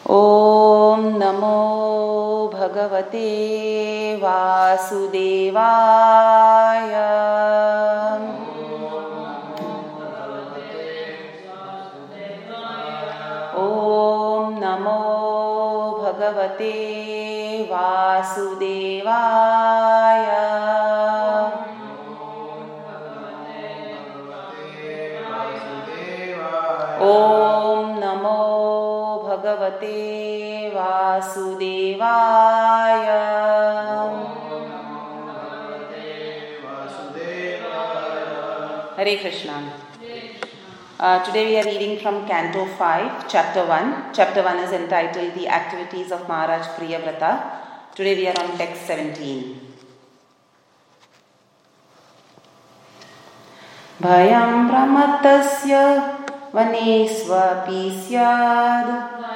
ॐ नमो भगवते वासुदेवाय। ॐ नमो भगवते वासुदेवाय। ॐ नमो भगवते वासुदेवाय। Hare Krishna. Today we are reading from Canto 5, Chapter 1. Chapter 1 is entitled The Activities of Maharaj Priyavrata. Today we are on text 17. Bhayam pramattasya vanesvapi syad.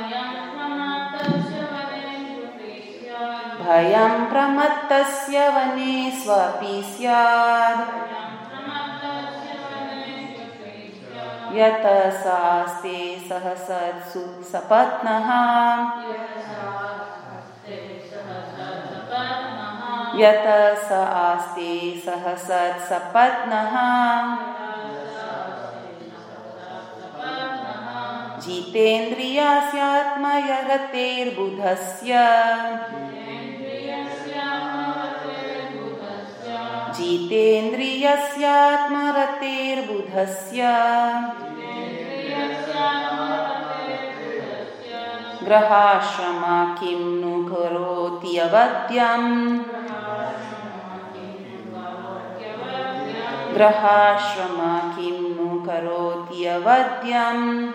Bhayam pramattasya vanesvapi syad. Yata saaste sahasatsu sapatnaha. Yata saaste sahasat sapatnaha. Jitendriyasyatmayarater budhasya. Jitendriyasyatmarater budhasya. Grahashrama kim nu karoti avadyam. Grahashrama kim nu karoti avadyam.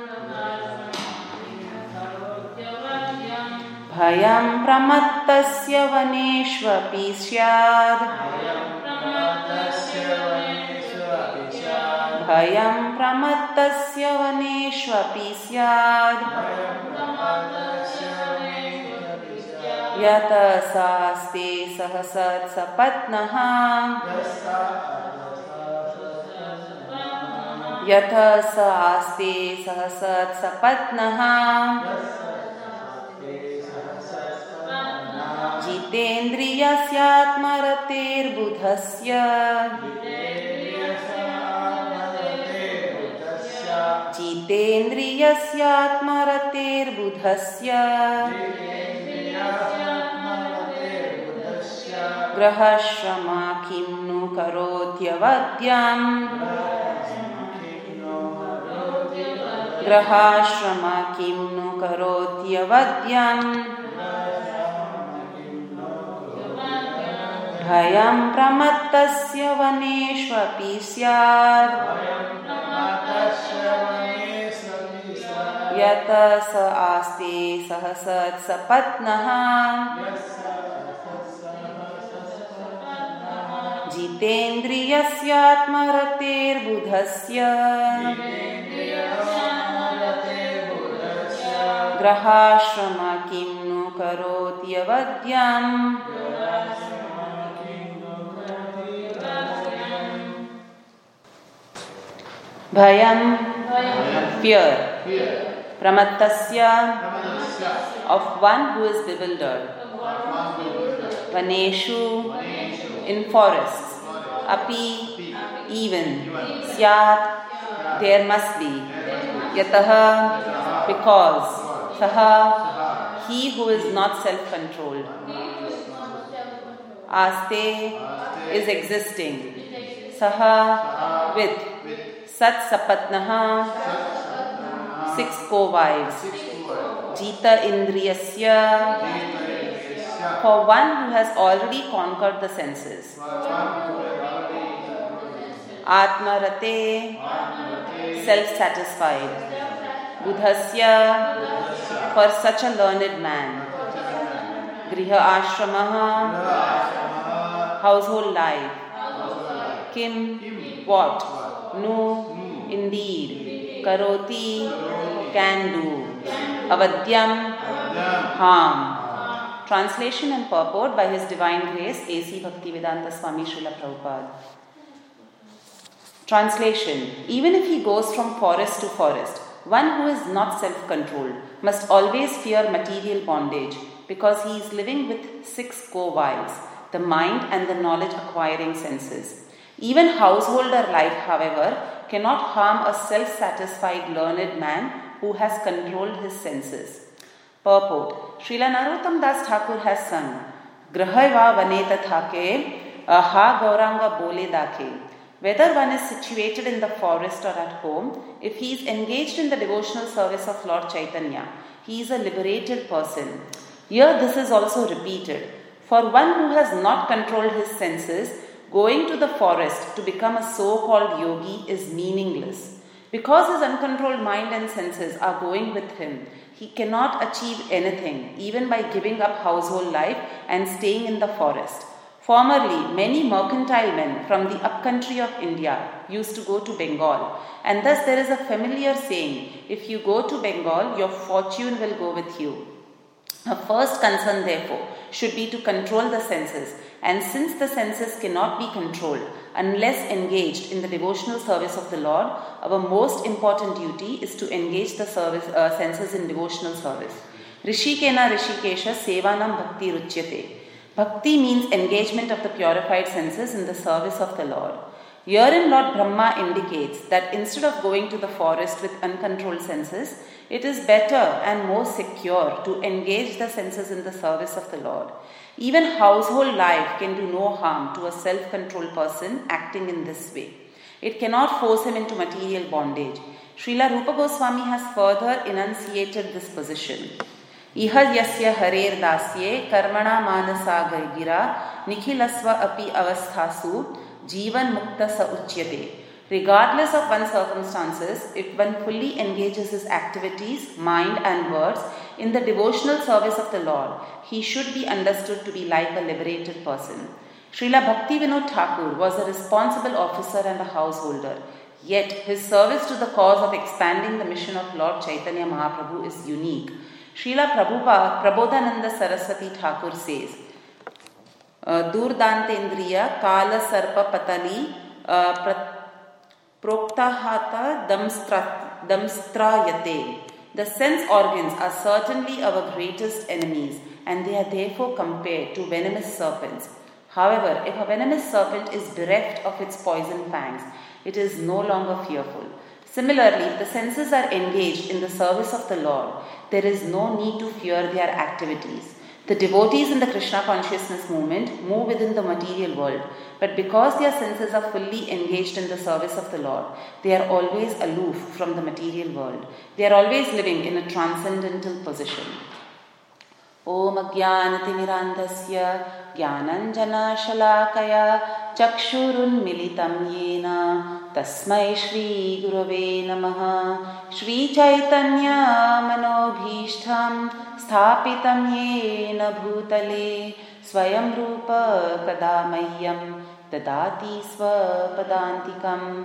Bhayam pramattasya vaneshvapi syad. Bhayam pramattasya vaneshvapi syad. Yata saaste sahasat sapatnaha. Yata saaste sahasat sapatnaha. Jitendriyasyatmarater budhasya. Jitendriyasyatmarater budhasya. Grahashrama kim nu karotyavadyam. Grahashrama kim nu karotyavadyam. Bhayam pramattasya vaneshvapi syad. Yata saaste sahasat sapatnaha. Jitendriyasyatmarater budhasya. Grahashrama kim nu karotyavadyam. Bhayam, fear. Pramattasya, of one who is bewildered. Vaneshu, in forests. Api, even. Syat, there must be. Yataha, because. Saha, he who is not self-controlled. Aste, is existing. Saha, with. Sat sapatnaha, 6 co-wives. Jita indriyasya, for one who has already conquered the senses. Atmarate, self-satisfied. Budhasya, for such a learned man. Griha ashramaha, household life. Kim, what? Nu, indeed. Karoti, can do. Avadyam, harm. Translation and purport by His Divine Grace A.C. Bhaktivedanta Swami Srila Prabhupada. Translation: even if he goes from forest to forest, One who is not self-controlled must always fear material bondage because he is living with 6 co-wiles, the mind and the knowledge-acquiring senses. Even householder life, however, cannot harm a self-satisfied learned man who has controlled his senses. Purport. Srila Narottam Das Thakur has sung, Grahaiva vaneta thake, ha gauranga bole dake. Whether one is situated in the forest or at home, if he is engaged in the devotional service of Lord Chaitanya, he is a liberated person. Here this is also repeated. For one who has not controlled his senses, going to the forest to become a so-called yogi is meaningless. Because his uncontrolled mind and senses are going with him, he cannot achieve anything, even by giving up household life and staying in the forest. Formerly, many mercantile men from the upcountry of India used to go to Bengal, and thus there is a familiar saying, if you go to Bengal, your fortune will go with you. Our first concern, therefore, should be to control the senses, and since the senses cannot be controlled unless engaged in the devotional service of the Lord, our most important duty is to engage the senses in devotional service. Rishikena Rishikesha Sevanam Bhakti Ruchyate. Bhakti means engagement of the purified senses in the service of the Lord. Herein Lord Brahma indicates that instead of going to the forest with uncontrolled senses, it is better and more secure to engage the senses in the service of the Lord. Even household life can do no harm to a self-controlled person acting in this way. It cannot force him into material bondage. Srila Rupa Goswami has further enunciated this position. Iha yasya harer dasye karmana manasa gira nikhilasva api avasthasu jivan mukta sa uchyate. Regardless of one's circumstances, if one fully engages his activities, mind and words in the devotional service of the Lord, he should be understood to be like a liberated person. Srila Bhakti Vinod Thakur was a responsible officer and a householder. Yet his service to the cause of expanding the mission of Lord Chaitanya Mahaprabhu is unique. Srila Prabodhananda Saraswati Thakur says, Durdantendriya Kala Sarpa Patali Proktahata Damstrayate. The sense organs are certainly our greatest enemies, and they are therefore compared to venomous serpents. However, if a venomous serpent is bereft of its poison fangs, it is no longer fearful. Similarly, if the senses are engaged in the service of the Lord, there is no need to fear their activities. The devotees in the Krishna consciousness movement move within the material world, but because their senses are fully engaged in the service of the Lord, they are always aloof from the material world. They are always living in a transcendental position. Om Ajnanatimirandasya Jnananjana Shalakaya Chakshurun Militam Yena Tasmai Shri Gurave Namaha. Shri Chaitanya Manobhishtham Sthapitam Yena Bhutale Swayam Rupa Kadamayyam Dadati Swapadantikam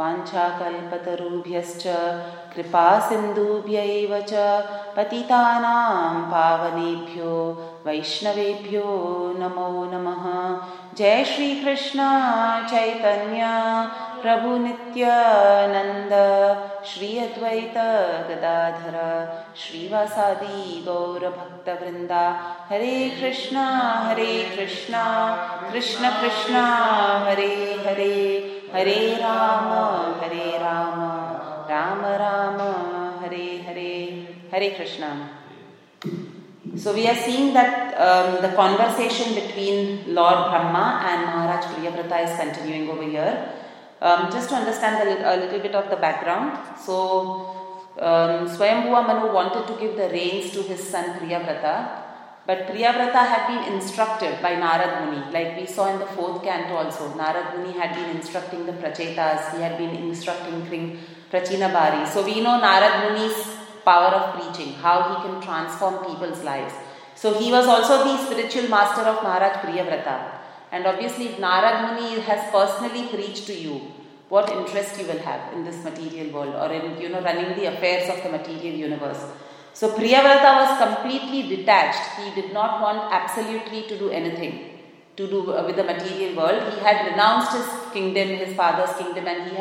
Vanchakalpatarubhyascha Kripa Sindhubhyaiva cha Patitanam Pavanebhyo Vaishnavebhyo Namo Namaha. Jai Shri Krishna Chaitanya Prabhu Nityananda Shri Advaita Gadadhara Shri Vasadi Gaura Bhakta Vrinda. Hare Krishna Krishna Krishna Hare Hare Hare Rama Rama Rama Hare Hare. Hare Krishna. So we are seeing that the conversation between Lord Brahma and Maharaj Priyavrata is continuing over here. Just to understand a little bit of the background. So Swayambhuva Manu wanted to give the reins to his son Priyavrata, but Priyavrata had been instructed by Narad Muni, like we saw in the 4th canto also. Narad Muni had been instructing the Prachetas, he had been instructing King Prachinabhari. So we know Narad Muni's power of preaching, how he can transform people's lives. So he was also the spiritual master of Maharaj Priyavrata. And obviously if Narad Muni has personally preached to you, what interest you will have in this material world or in running the affairs of the material universe. So Priyavrata was completely detached. He did not want absolutely to do anything to do with the material world. He had renounced his kingdom, his father's kingdom, and he had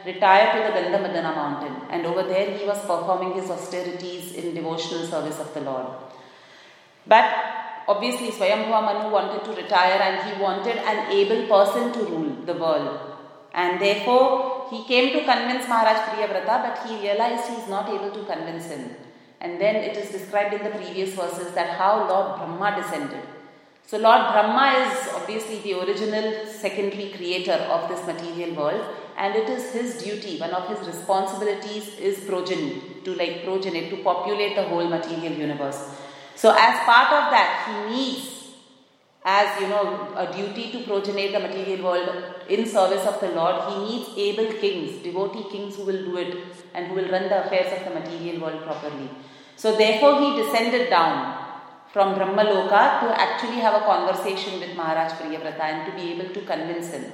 retire to the Gandhamadana mountain, and over there he was performing his austerities in devotional service of the Lord. But obviously Swayambhuva Manu wanted to retire, and he wanted an able person to rule the world. And therefore he came to convince Maharaj Priyavrata, but he realized he is not able to convince him. And then it is described in the previous verses that how Lord Brahma descended. So Lord Brahma is obviously the original secondary creator of this material world, and it is his duty, one of his responsibilities is progenate, to populate the whole material universe. So as part of that, he needs, as a duty to progenate the material world in service of the Lord, he needs able kings, devotee kings who will do it and who will run the affairs of the material world properly. So therefore he descended down from Brahmaloka to actually have a conversation with Maharaj Priyavrata and to be able to convince him.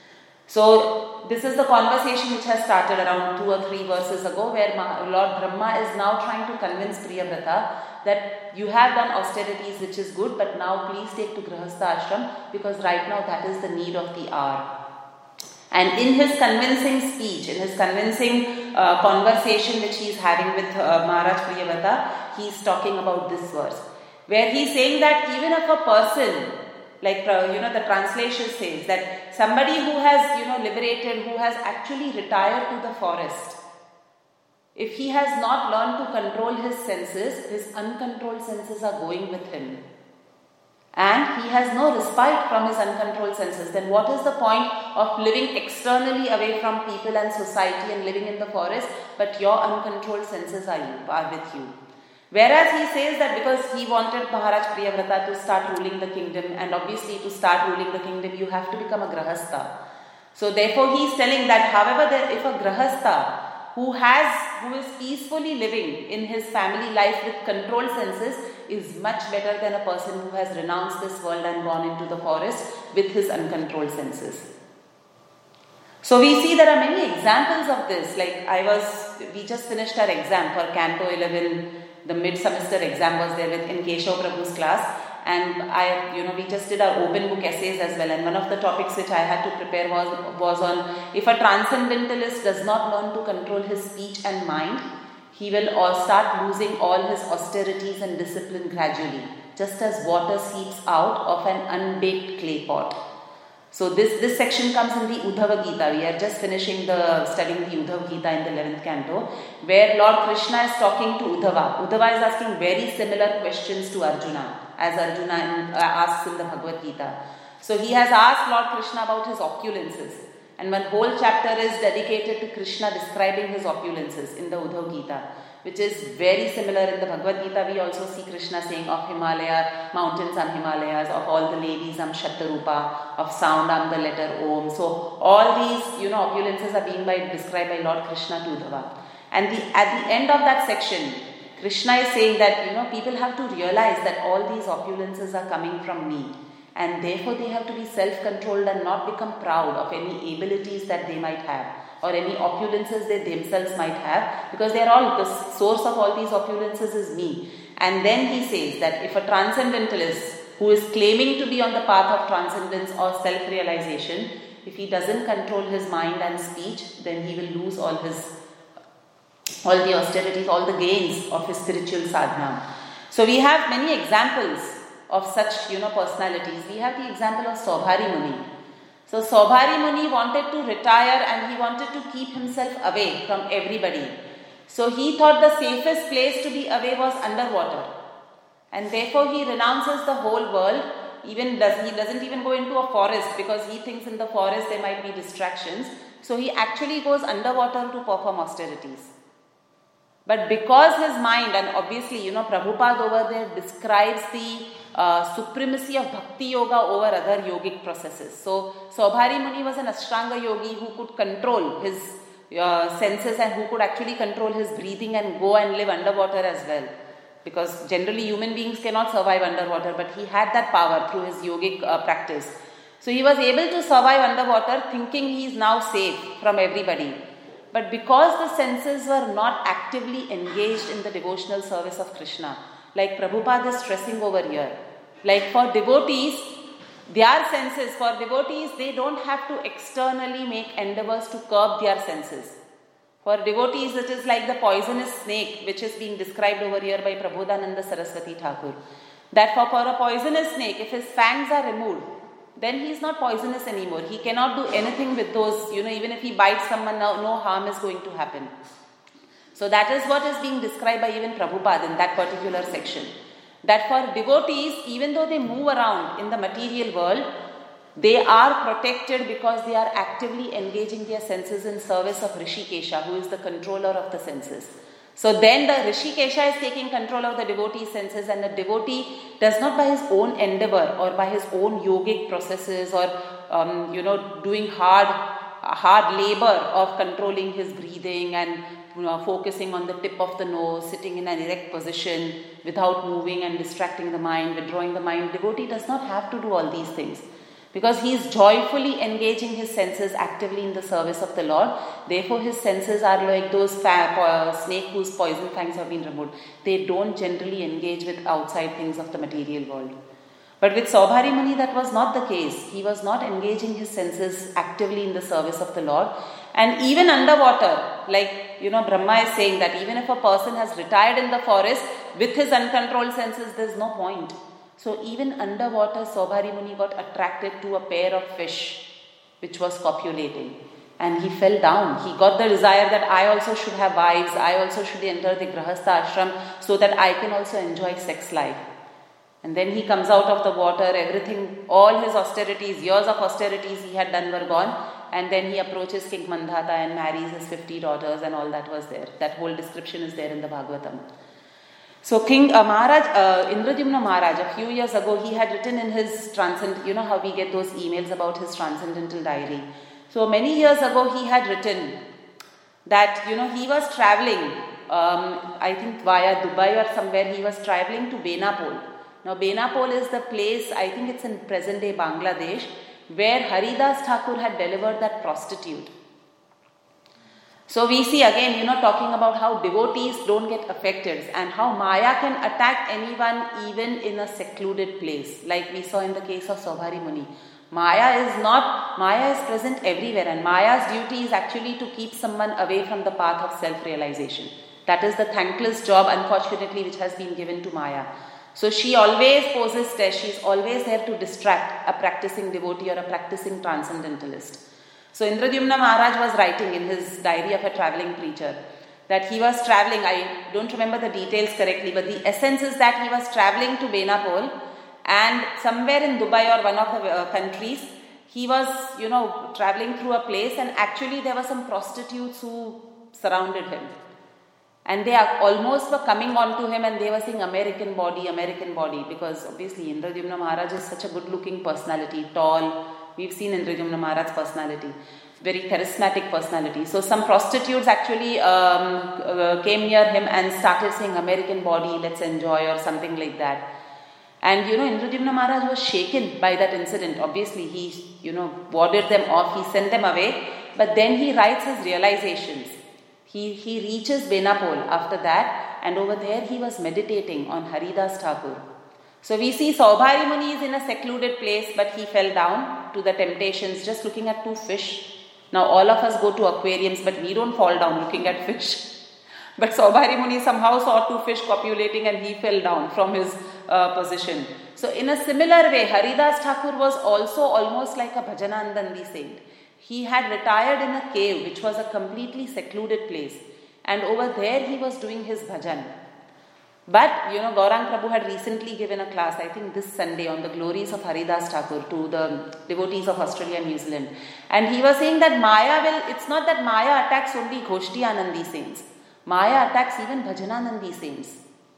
So this is the conversation which has started around 2 or 3 verses ago, where Lord Brahma is now trying to convince Priyavrata that you have done austerities, which is good, but now please take to Grihastha ashram, because right now that is the need of the hour. And in his convincing speech, in his convincing conversation which he is having with Maharaj Priyavrata, he is talking about this verse, where he is saying that even if a person, the translation says that somebody who has, liberated, who has actually retired to the forest, if he has not learned to control his senses, his uncontrolled senses are going with him. And he has no respite from his uncontrolled senses, then what is the point of living externally away from people and society and living in the forest, but your uncontrolled senses are with you? Whereas he says that because he wanted Maharaj Priyavrata to start ruling the kingdom, and obviously to start ruling the kingdom you have to become a Grahastha. So therefore he is telling that however if a Grahastha who is peacefully living in his family life with controlled senses is much better than a person who has renounced this world and gone into the forest with his uncontrolled senses. So we see there are many examples of this. We just finished our exam for Canto 11. The mid-semester exam was there in Keshav Prabhu's class, and we just did our open book essays as well, and one of the topics which I had to prepare was on if a transcendentalist does not learn to control his speech and mind, he will start losing all his austerities and discipline gradually, just as water seeps out of an unbaked clay pot. So this section comes in the Uddhava Gita. We are just finishing studying the Uddhava Gita in the 11th canto, where Lord Krishna is talking to Uddhava. Uddhava is asking very similar questions to Arjuna, as Arjuna asks in the Bhagavad Gita. So he has asked Lord Krishna about his opulences, and one whole chapter is dedicated to Krishna describing his opulences in the Uddhava Gita, which is very similar in the Bhagavad Gita. We also see Krishna saying of Himalaya, mountains I'm Himalayas, of all the ladies I'm Shatarupa, of sound I'm the letter Om. So all these opulences are being described by Lord Krishna to Uddhava. And at the end of that section, Krishna is saying that people have to realize that all these opulences are coming from me, and therefore they have to be self-controlled and not become proud of any abilities that they might have, or any opulences they themselves might have, because they are all, the source of all these opulences is me. And then he says that if a transcendentalist who is claiming to be on the path of transcendence or self-realization, if he doesn't control his mind and speech, then he will lose all the austerities, all the gains of his spiritual sadhana. So we have many examples of such personalities. We have the example of Saubhari Muni. So Saubhari Muni wanted to retire, and he wanted to keep himself away from everybody. So he thought the safest place to be away was underwater, and therefore he renounces the whole world. He doesn't even go into a forest, because he thinks in the forest there might be distractions. So he actually goes underwater to perform austerities. But because his mind, and obviously Prabhupada over there describes the supremacy of Bhakti Yoga over other yogic processes. So Saubhari Muni was an Ashtanga yogi who could control his senses, and who could actually control his breathing and go and live underwater as well. Because generally human beings cannot survive underwater, but he had that power through his yogic practice. So he was able to survive underwater, thinking he is now safe from everybody. But because the senses were not actively engaged in the devotional service of Krishna, like Prabhupada is stressing over here, like for devotees, Their senses, for devotees, they don't have to externally make endeavors to curb their senses. For devotees, it is like the poisonous snake, which is being described over here by Prabodhananda Saraswati Thakur. That for a poisonous snake, if his fangs are removed, then he is not poisonous anymore. He cannot do anything with those, even if he bites someone, no harm is going to happen. So that is what is being described by even Prabhupada in that particular section. That for devotees, even though they move around in the material world, they are protected because they are actively engaging their senses in service of Rishikesha, who is the controller of the senses. So then the Rishikesha is taking control of the devotee's senses, and the devotee does not by his own endeavor or by his own yogic processes or doing hard labor of controlling his breathing and focusing on the tip of the nose, sitting in an erect position without moving and distracting the mind, withdrawing the mind. Devotee does not have to do all these things, because he is joyfully engaging his senses actively in the service of the Lord. Therefore, his senses are like those snake whose poison fangs have been removed. They don't generally engage with outside things of the material world. But with Saubhari Muni, that was not the case. He was not engaging his senses actively in the service of the Lord. And even underwater, like, Brahma is saying that even if a person has retired in the forest with his uncontrolled senses, there is no point. So even underwater, Saubhari Muni got attracted to a pair of fish which was copulating. And he fell down. He got the desire that I also should have wives, I also should enter the Grahastha ashram so that I can also enjoy sex life. And then he comes out of the water, everything, all his austerities, years of austerities he had done were gone. And then he approaches King Mandhata and marries his 50 daughters, and all that was there. That whole description is there in the Bhagavatam. So King Indradyumna Maharaj, a few years ago, he had written in his how we get those emails about his transcendental diary. So many years ago, he had written that, he was traveling, I think via Dubai or somewhere, he was traveling to Benapole. Now Benapole is the place, I think it's in present day Bangladesh, where Haridas Thakur had delivered that prostitute. So we see again, talking about how devotees don't get affected and how Maya can attack anyone even in a secluded place. Like we saw in the case of Saubhari Muni. Maya is present everywhere, and Maya's duty is actually to keep someone away from the path of self-realization. That is the thankless job, unfortunately, which has been given to Maya. So she always poses test. She is always there to distract a practicing devotee or a practicing transcendentalist. So Indradyumna Maharaj was writing in his diary of a traveling preacher that he was traveling, I don't remember the details correctly, but the essence is that he was traveling to Benapole, and somewhere in Dubai or one of the countries, he was, traveling through a place, and actually there were some prostitutes who surrounded him. And they almost were coming on to him, and they were saying American body, because obviously Indradyumna Maharaj is such a good looking personality, tall. We've seen Indradyumna Maharaj's personality, very charismatic personality. So some prostitutes actually came near him and started saying American body, let's enjoy, or something like that. And Indradyumna Maharaj was shaken by that incident. Obviously he warded them off, he sent them away, but then he writes his realizations. He reaches Benapole after that, and over there he was meditating on Haridas Thakur. So we see Saubhari Muni is in a secluded place, but he fell down to the temptations just looking at two fish. Now all of us go to aquariums, but we don't fall down looking at fish. But Saubhari Muni somehow saw two fish copulating, and he fell down from his position. So in a similar way, Haridas Thakur was also almost like a Bhajanandandi saint. He had retired in a cave which was a completely secluded place, and over there he was doing his bhajan. But Gaurang Prabhu had recently given a class, I think this Sunday, on the glories of Haridas Thakur to the devotees of Australia and New Zealand. And he was saying that it's not that Maya attacks only Ghoshti Anandi saints. Maya attacks even Bhajananandi saints.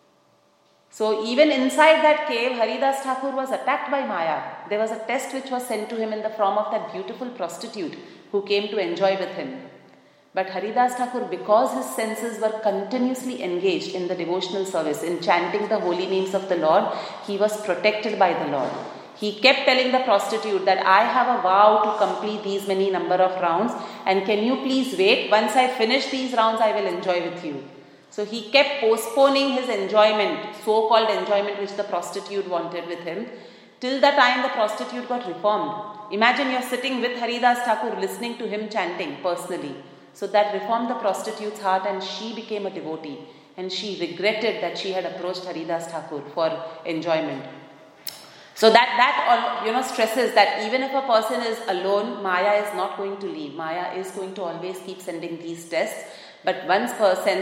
So even inside that cave, Haridas Thakur was attacked by Maya. There was a test which was sent to him in the form of that beautiful prostitute who came to enjoy with him. But Haridas Thakur, because his senses were continuously engaged in the devotional service, in chanting the holy names of the Lord, he was protected by the Lord. He kept telling the prostitute that I have a vow to complete these many number of rounds, and can you please wait? Once I finish these rounds, I will enjoy with you. So he kept postponing his enjoyment, so-called enjoyment which the prostitute wanted with him, Till the time the prostitute got reformed. Imagine you're sitting with Haridas Thakur listening to him chanting personally. So that reformed the prostitute's heart and she became a devotee. And she regretted that she had approached Haridas Thakur for enjoyment. So that stresses that even if a person is alone, Maya is not going to leave. Maya is going to always keep sending these tests. But once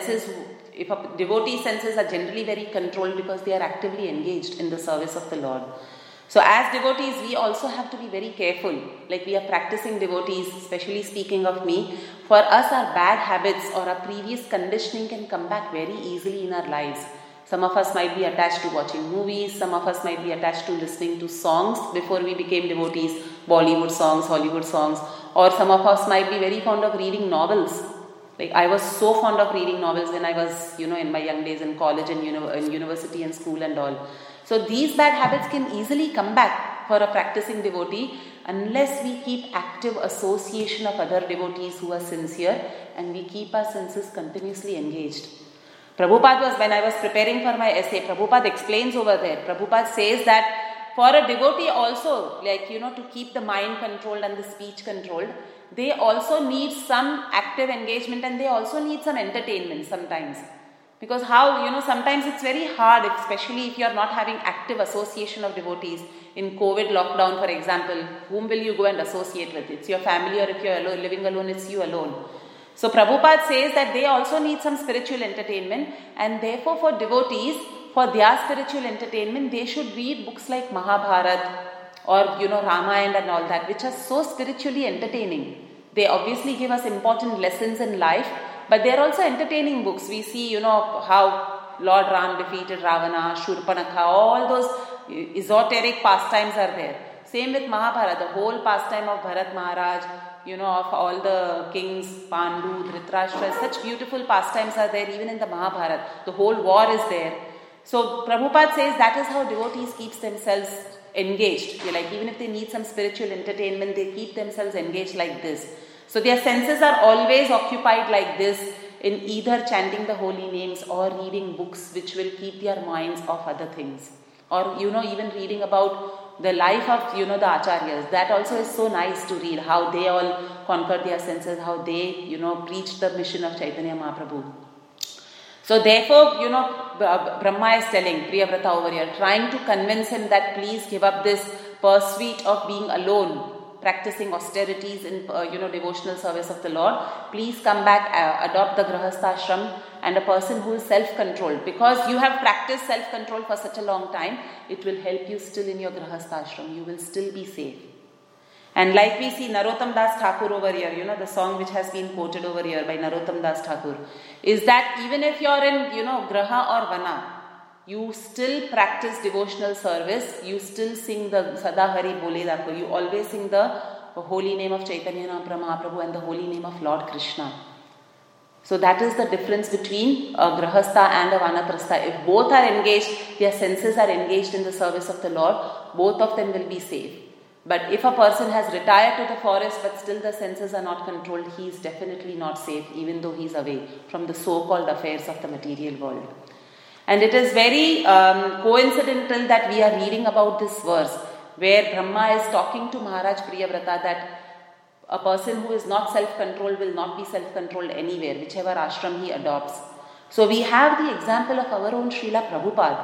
if a devotee's senses are generally very controlled because they are actively engaged in the service of the Lord. So as devotees, we also have to be very careful. Like we are practicing devotees, especially speaking of me. For us, our bad habits or our previous conditioning can come back very easily in our lives. Some of us might be attached to watching movies. Some of us might be attached to listening to songs before we became devotees. Bollywood songs, Hollywood songs. Or some of us might be very fond of reading novels. Like I was so fond of reading novels when I was, in my young days in college and university and school and all. So these bad habits can easily come back for a practicing devotee unless we keep active association of other devotees who are sincere and we keep our senses continuously engaged. Prabhupada when I was preparing for my essay, Prabhupada explains over there. Prabhupada says that for a devotee also, to keep the mind controlled and the speech controlled, they also need some active engagement and they also need some entertainment sometimes. Because sometimes it's very hard, especially if you are not having active association of devotees. In COVID lockdown, for example, whom will you go and associate with? It's your family, or if you're living alone, it's you alone. So Prabhupada says that they also need some spiritual entertainment, and therefore for devotees, for their spiritual entertainment, they should read books like Mahabharata or Ramayana and all that, which are so spiritually entertaining. They obviously give us important lessons in life, but they are also entertaining books. We see, how Lord Ram defeated Ravana, Shurpanakha, all those esoteric pastimes are there. Same with Mahabharata, the whole pastime of Bharat Maharaj, of all the kings, Pandu, Dhritarashtra, such beautiful pastimes are there even in the Mahabharata. The whole war is there. So Prabhupada says that is how devotees keep themselves engaged. Even if they need some spiritual entertainment, they keep themselves engaged like this. So their senses are always occupied like this in either chanting the holy names or reading books which will keep their minds off other things. Or, even reading about the life of, the acharyas. That also is so nice to read, how they all conquered their senses, how they, preached the mission of Chaitanya Mahaprabhu. So therefore, Brahma is telling Priyavrata over here, trying to convince him that please give up this pursuit of being alone, practicing austerities in devotional service of the Lord. Please come back, adopt the Grahastha ashram, and a person who is self-controlled. Because you have practiced self-control for such a long time, it will help you still in your Grahastha ashram. You will still be safe. And like we see Narottam Das Thakur over here, the song which has been quoted over here by Narottam Das Thakur, is that even if you're in, Graha or Vana, you still practice devotional service, you still sing the Sada Hari Bole Dako, you always sing the holy name of Chaitanya Mahaprabhu and the holy name of Lord Krishna. So that is the difference between a Grahastha and a Vanaprastha. If both are engaged, their senses are engaged in the service of the Lord, both of them will be safe. But if a person has retired to the forest but still the senses are not controlled, he is definitely not safe, even though he is away from the so-called affairs of the material world. And it is very coincidental that we are reading about this verse where Brahma is talking to Maharaj Priyavrata that a person who is not self-controlled will not be self-controlled anywhere, whichever ashram he adopts. So we have the example of our own Srila Prabhupada.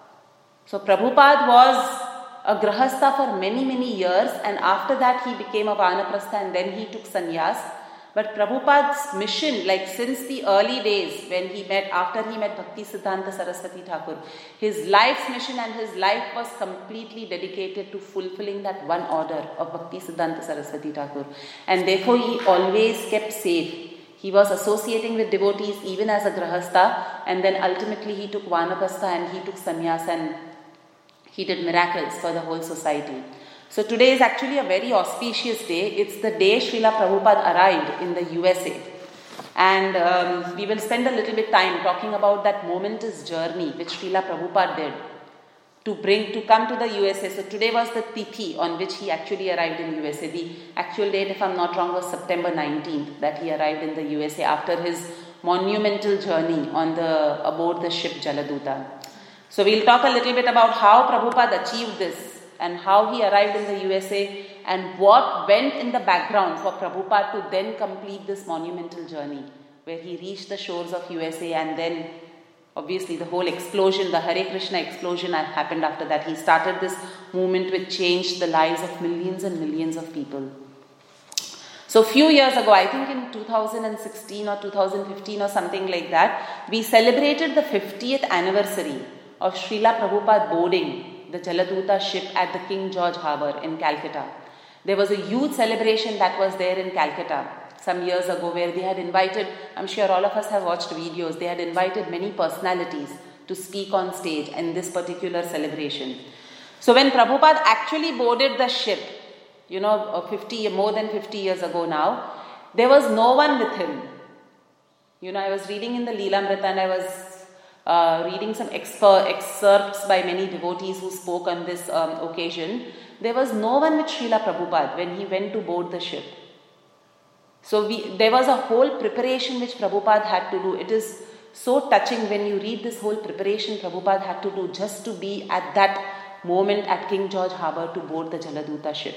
So Prabhupada was a Grahastha for many, many years, and after that he became a Vanaprastha and then he took sannyas. But Prabhupada's mission, since the early days when after he met Bhakti Siddhanta Saraswati Thakur, his life's mission and his life was completely dedicated to fulfilling that one order of Bhakti Siddhanta Saraswati Thakur. And therefore he always kept safe. He was associating with devotees even as a Grahastha, and then ultimately he took Vanaprastha and he took sannyas and he did miracles for the whole society. So today is actually a very auspicious day. It's the day Srila Prabhupada arrived in the USA. And we will spend a little bit time talking about that momentous journey which Srila Prabhupada did to come to the USA. So today was the tithi on which he actually arrived in USA. The actual date, if I'm not wrong, was September 19th that he arrived in the USA after his monumental journey aboard the ship Jaladuta. So we'll talk a little bit about how Prabhupada achieved this and how he arrived in the USA and what went in the background for Prabhupada to then complete this monumental journey where he reached the shores of USA, and then obviously the whole explosion, the Hare Krishna explosion happened after that. He started this movement which changed the lives of millions and millions of people. So a few years ago, I think in 2016 or 2015 or something like that, we celebrated the 50th anniversary of Srila Prabhupada boarding the Jaladuta ship at the King George Harbour in Calcutta. There was a huge celebration that was there in Calcutta some years ago where they had invited, I'm sure all of us have watched videos, they had invited many personalities to speak on stage in this particular celebration. So when Prabhupada actually boarded the ship, more than 50 years ago now, there was no one with him. I was reading in the Leelamrita and I was reading some excerpts by many devotees who spoke on this occasion. There was no one with Srila Prabhupada when he went to board the ship. So there was a whole preparation which Prabhupada had to do. It is so touching when you read this whole preparation Prabhupada had to do just to be at that moment at King George Harbour to board the Jaladuta ship.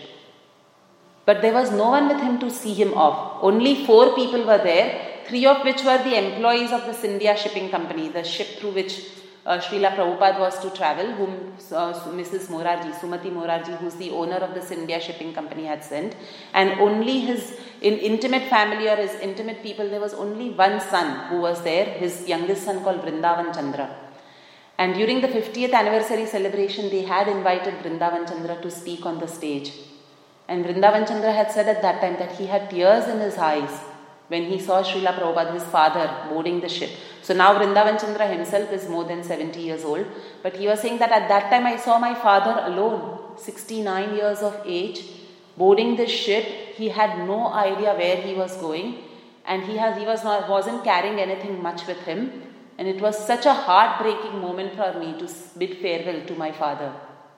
But there was no one with him to see him off. Only 4 people were there, 3 of which were the employees of the Scindia Shipping Company, the ship through which Srila Prabhupada was to travel, whom Mrs. Morarji, Sumati Morarji, who's the owner of the Scindia Shipping Company, had sent. And only his intimate family or his intimate people, there was only one son who was there, his youngest son called Vrindavan Chandra. And during the 50th anniversary celebration, they had invited Vrindavan Chandra to speak on the stage. And Vrindavan Chandra had said at that time that he had tears in his eyes when he saw Srila Prabhupada, his father, boarding the ship. So now Vrindavan Chandra himself is more than 70 years old. But he was saying that at that time I saw my father alone, 69 years of age, boarding the ship. He had no idea where he was going. And he wasn't carrying anything much with him. And it was such a heartbreaking moment for me to bid farewell to my father.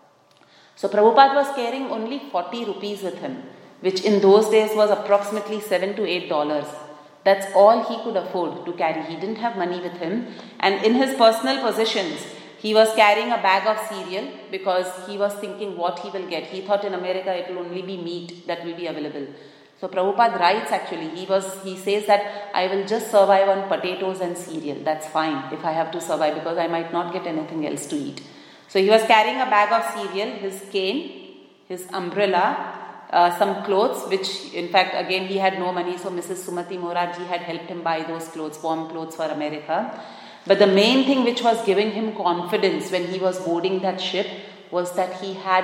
So Prabhupada was carrying only 40 rupees with him, which in those days was approximately $7 to $8. That's all he could afford to carry. He didn't have money with him. And in his personal possessions, he was carrying a bag of cereal because he was thinking what he will get. He thought in America it will only be meat that will be available. So Prabhupada writes actually, he says that I will just survive on potatoes and cereal. That's fine if I have to survive because I might not get anything else to eat. So he was carrying a bag of cereal, his cane, his umbrella, some clothes, which in fact again he had no money, so Mrs. Sumati Morarji had helped him buy those clothes, warm clothes for America. But the main thing which was giving him confidence when he was boarding that ship was that he had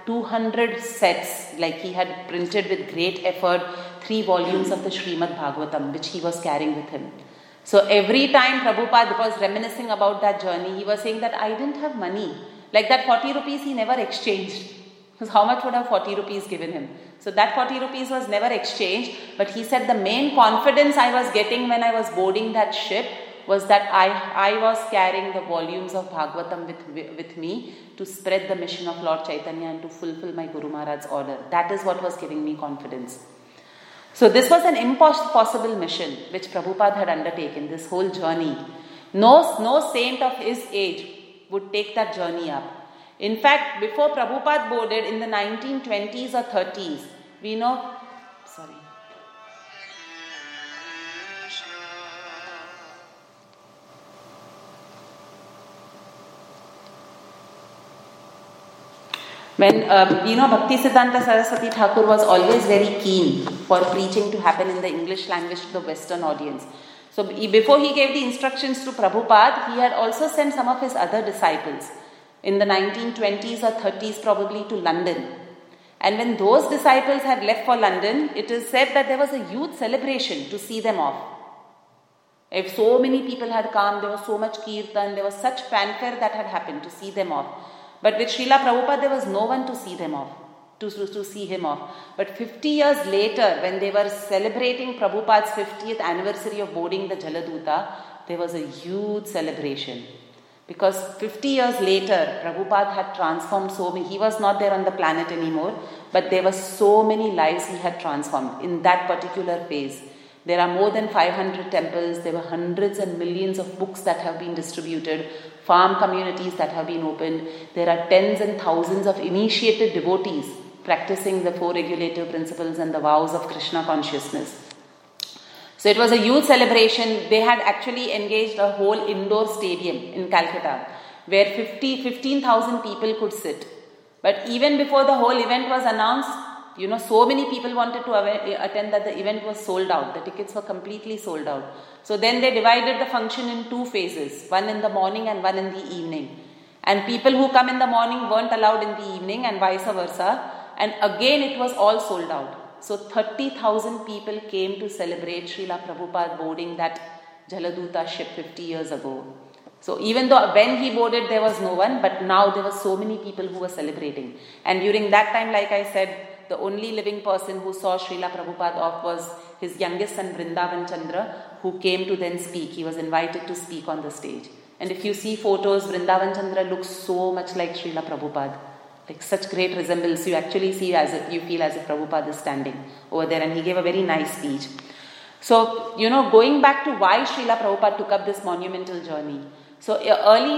200 sets, like he had printed with great effort 3 volumes of the Srimad Bhagavatam, which he was carrying with him. So every time Prabhupada was reminiscing about that journey, he was saying that I didn't have money. Like that 40 rupees he never exchanged. Because how much would have 40 rupees given him? So that 40 rupees was never exchanged. But he said the main confidence I was getting when I was boarding that ship was that I was carrying the volumes of Bhagavatam with me to spread the mission of Lord Chaitanya and to fulfill my Guru Maharaj's order. That is what was giving me confidence. So this was an impossible mission which Prabhupada had undertaken, this whole journey. No saint of his age would take that journey up. In fact, before Prabhupada boarded in the 1920s or 30s, we know, when Bhaktisiddhanta Saraswati Thakur was always very keen for preaching to happen in the English language to the Western audience. So before he gave the instructions to Prabhupada, he had also sent some of his other disciples in the 1920s or 30s probably to London. And when those disciples had left for London, it is said that there was a huge celebration to see them off. If so many people had come, there was so much kirtan, there was such fanfare that had happened to see them off. But with Srila Prabhupada, there was no one to see them off, to see him off. But 50 years later, when they were celebrating Prabhupada's 50th anniversary of boarding the Jaladuta, there was a huge celebration. Because 50 years later, Prabhupada had transformed so many. He was not there on the planet anymore, but there were so many lives he had transformed in that particular phase. There are more than 500 temples. There were hundreds and millions of books that have been distributed. farm communities that have been opened. There are tens and thousands of initiated devotees practicing the 4 regulative principles and the vows of Krishna consciousness. So it was a youth celebration. They had actually engaged a whole indoor stadium in Calcutta where 15,000 people could sit. But even before the whole event was announced, so many people wanted to attend that the event was sold out. The tickets were completely sold out. So then they divided the function in 2 phases, one in the morning and one in the evening. And people who come in the morning weren't allowed in the evening and vice versa. And again it was all sold out. So 30,000 people came to celebrate Srila Prabhupada boarding that Jaladuta ship 50 years ago. So even though when he boarded there was no one, but now there were so many people who were celebrating. And during that time, like I said, the only living person who saw Srila Prabhupada off was his youngest son Vrindavan Chandra, who came to then speak. He was invited to speak on the stage. And if you see photos, Vrindavan Chandra looks so much like Srila Prabhupada. Like such great resemblance. You actually see you feel as if Prabhupada is standing over there, and he gave a very nice speech. So, going back to why Srila Prabhupada took up this monumental journey. So early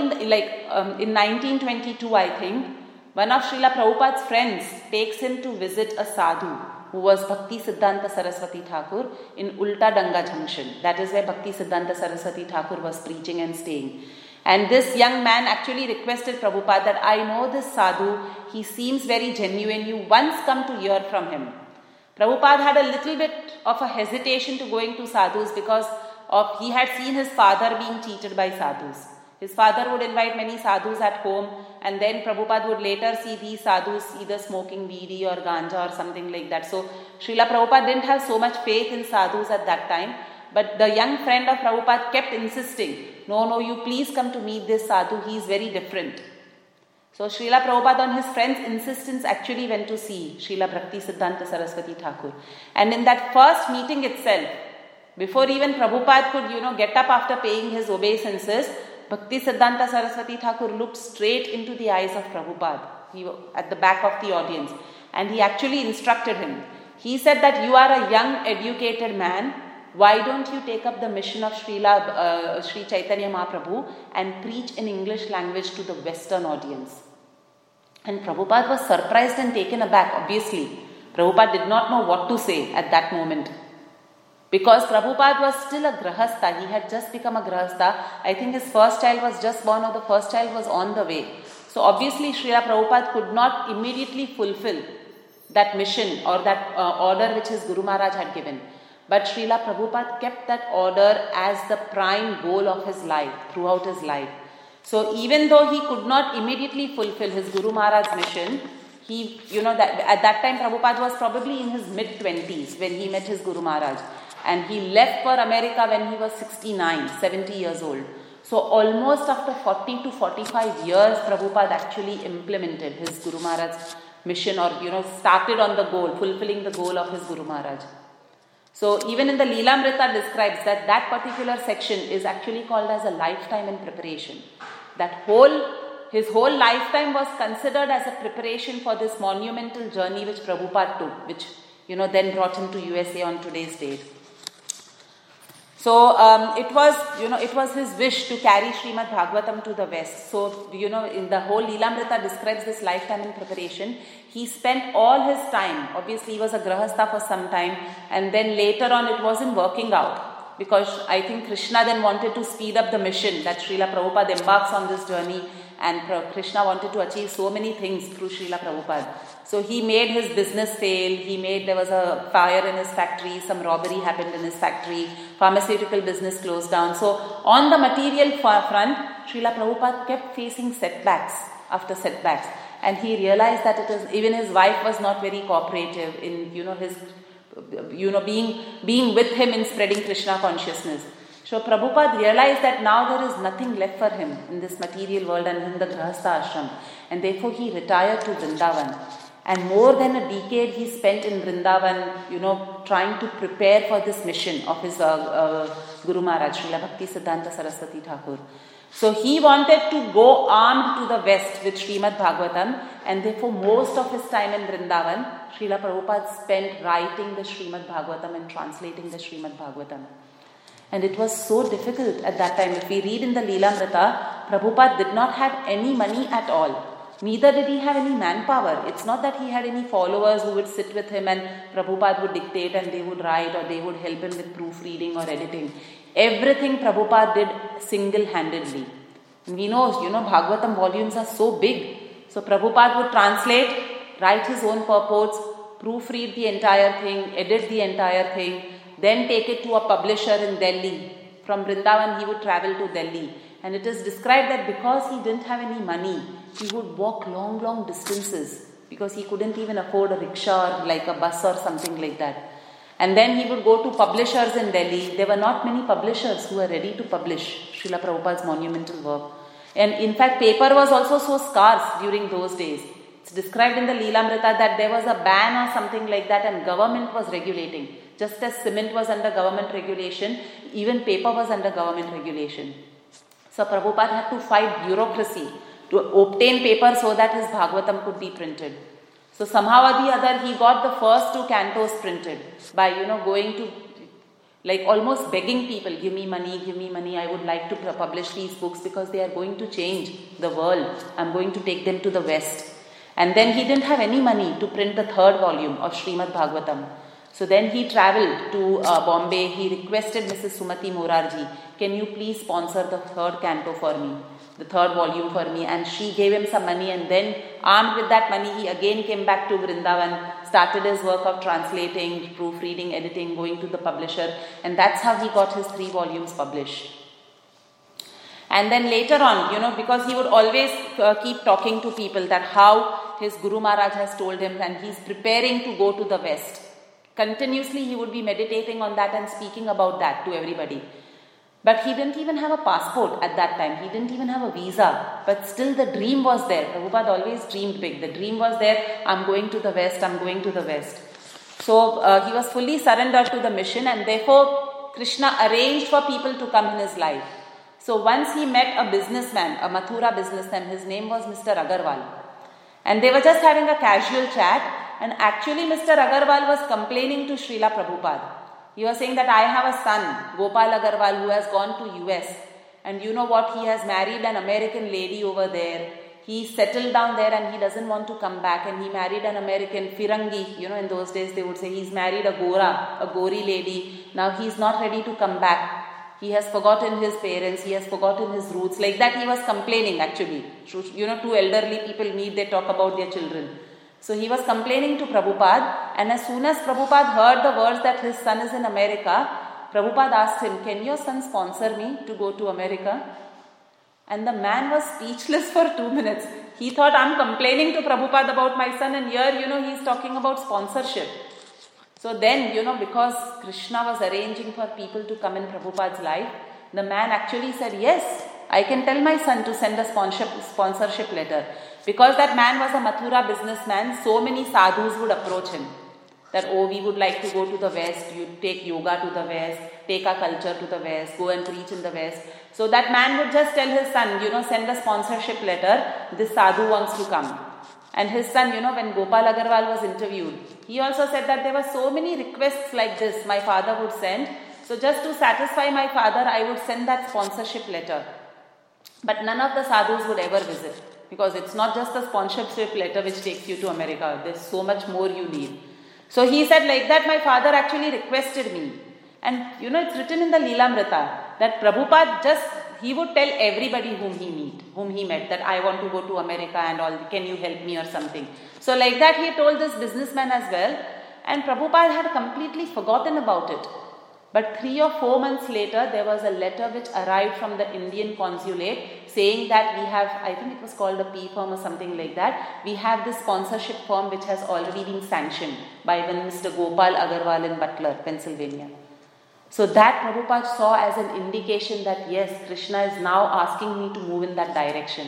in 1922, I think, one of Srila Prabhupada's friends takes him to visit a sadhu who was Bhakti Siddhanta Saraswati Thakur in Ulta Danga Junction. That is where Bhakti Siddhanta Saraswati Thakur was preaching and staying. And this young man actually requested Prabhupada that, I know this sadhu, he seems very genuine, you once come to hear from him. Prabhupada had a little bit of a hesitation to going to sadhus because he had seen his father being cheated by sadhus. His father would invite many sadhus at home, and then Prabhupada would later see these sadhus either smoking veedi or ganja or something like that. So Srila Prabhupada didn't have so much faith in sadhus at that time. But the young friend of Prabhupada kept insisting, no, you please come to meet this sadhu, he is very different. So Srila Prabhupada on his friend's insistence actually went to see Srila Bhakti Siddhanta Saraswati Thakur. And in that first meeting itself, before even Prabhupada could, get up after paying his obeisances, Bhakti Siddhanta Saraswati Thakur looked straight into the eyes of Prabhupada. He was at the back of the audience. And he actually instructed him. He said that you are a young, educated man. Why don't you take up the mission of Sri Chaitanya Mahaprabhu and preach in English language to the Western audience? And Prabhupada was surprised and taken aback, obviously. Prabhupada did not know what to say at that moment. Because Prabhupada was still a grahastha. He had just become a grahastha. I think his first child was just born or the first child was on the way. So obviously Srila Prabhupada could not immediately fulfill that mission or that order which his Guru Maharaj had given. But Srila Prabhupada kept that order as the prime goal of his life, throughout his life. So even though he could not immediately fulfill his Guru Maharaj's mission, at that time Prabhupada was probably in his mid-20s when he met his Guru Maharaj. And he left for America when he was 70 years old. So almost after 40 to 45 years, Prabhupada actually implemented his Guru Maharaj's mission or, started on the goal, fulfilling the goal of his Guru Maharaj. So even in the Leelamrita describes that particular section is actually called as a lifetime in preparation. His whole lifetime was considered as a preparation for this monumental journey which Prabhupada took, which, then brought him to USA on today's date. So it was his wish to carry Srimad Bhagavatam to the West. So, in the whole Leelamrita describes this lifetime in preparation. He spent all his time, obviously he was a grahastha for some time, and then later on it wasn't working out. Because I think Krishna then wanted to speed up the mission that Srila Prabhupada embarks on this journey, and Krishna wanted to achieve so many things through Srila Prabhupada. So he made his business fail, there was a fire in his factory, some robbery happened in his factory, pharmaceutical business closed down. So on the material front, Srila Prabhupada kept facing setbacks after setbacks. And he realized that even his wife was not very cooperative in, his, being with him in spreading Krishna consciousness. So Prabhupada realized that now there is nothing left for him in this material world and in the Grahastha ashram. And therefore he retired to Vrindavan. And more than a decade he spent in Vrindavan, trying to prepare for this mission of his Guru Maharaj, Srila Bhakti Siddhanta Saraswati Thakur. So he wanted to go armed to the West with Srimad Bhagavatam, and therefore most of his time in Vrindavan, Srila Prabhupada spent writing the Srimad Bhagavatam and translating the Srimad Bhagavatam. And it was so difficult at that time. If we read in the Leelamrita, Prabhupada did not have any money at all. Neither did he have any manpower. It's not that he had any followers who would sit with him and Prabhupada would dictate and they would write or they would help him with proofreading or editing. Everything Prabhupada did single-handedly. And we know, Bhagavatam volumes are so big. So Prabhupada would translate, write his own purports, proofread the entire thing, edit the entire thing, then take it to a publisher in Delhi. From Vrindavan, he would travel to Delhi. And it is described that because he didn't have any money, he would walk long distances because he couldn't even afford a rickshaw or like a bus or something like that. And then he would go to publishers in Delhi. There were not many publishers who were ready to publish Srila Prabhupada's monumental work. And in fact, paper was also so scarce during those days. It's described in the Leelamrita that there was a ban or something like that and government was regulating. Just as cement was under government regulation, even paper was under government regulation. So Prabhupada had to fight bureaucracy to obtain paper so that his Bhagavatam could be printed. So somehow or the other he got the first 2 cantos printed by going to like almost begging people, give me money, I would like to publish these books because they are going to change the world. I'm going to take them to the West. And then he didn't have any money to print the 3rd volume of Srimad Bhagavatam. So then he travelled to Bombay. He requested Mrs. Sumati Morarji, can you please sponsor the 3rd canto for me, the 3rd volume for me? And she gave him some money, and then armed with that money, he again came back to Vrindavan, started his work of translating, proofreading, editing, going to the publisher, and that's how he got his 3 volumes published. And then later on, because he would always keep talking to people that how his Guru Maharaj has told him and he's preparing to go to the West. Continuously he would be meditating on that and speaking about that to everybody. But he didn't even have a passport at that time. He didn't even have a visa. But still the dream was there. Prabhupada always dreamed big. The dream was there, I'm going to the West, I'm going to the West. So he was fully surrendered to the mission, and therefore Krishna arranged for people to come in his life. So once he met a businessman, a Mathura businessman, his name was Mr. Agarwal. And they were just having a casual chat. And actually Mr. Agarwal was complaining to Srila Prabhupada. He was saying that I have a son, Gopal Agarwal, who has gone to US. And you know what? He has married an American lady over there. He settled down there and he doesn't want to come back. And he married an American Firangi. In those days they would say he's married a Gora, a Gori lady. Now he's not ready to come back. He has forgotten his parents. He has forgotten his roots. Like that he was complaining actually. Two elderly people meet, they talk about their children. So he was complaining to Prabhupada, and as soon as Prabhupada heard the words that his son is in America, Prabhupada asked him, can your son sponsor me to go to America? And the man was speechless for 2 minutes. He thought, I'm complaining to Prabhupada about my son, and here, he's talking about sponsorship. So then, because Krishna was arranging for people to come in Prabhupada's life, the man actually said, yes, I can tell my son to send a sponsorship letter. Because that man was a Mathura businessman, so many sadhus would approach him. That, we would like to go to the West, you take yoga to the West, take our culture to the West, go and preach in the West. So that man would just tell his son, send a sponsorship letter, this sadhu wants to come. And his son, when Gopal Agarwal was interviewed, he also said that there were so many requests like this my father would send. So just to satisfy my father, I would send that sponsorship letter. But none of the sadhus would ever visit. Because it's not just a sponsorship letter which takes you to America. There's so much more you need. So he said like that, my father actually requested me. And it's written in the Leelamrita that Prabhupada he would tell everybody whom he met, that I want to go to America and all, can you help me or something. So like that he told this businessman as well. And Prabhupada had completely forgotten about it. But 3 or 4 months later, there was a letter which arrived from the Indian consulate saying that we have, I think it was called a P firm or something like that, we have this sponsorship firm which has already been sanctioned by one Mr. Gopal Agarwal in Butler, Pennsylvania. So that Prabhupada saw as an indication that yes, Krishna is now asking me to move in that direction.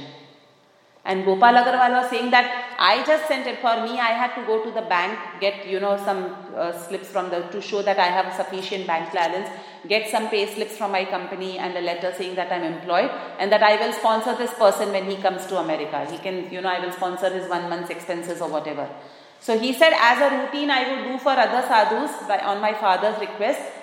And Gopal Agarwal was saying that I just sent it for me. I had to go to the bank, get some slips to show that I have sufficient bank balance, get some pay slips from my company and a letter saying that I'm employed and that I will sponsor this person when he comes to America. He can, I will sponsor his 1 month's expenses or whatever. So he said as a routine I would do for other sadhus on my father's request.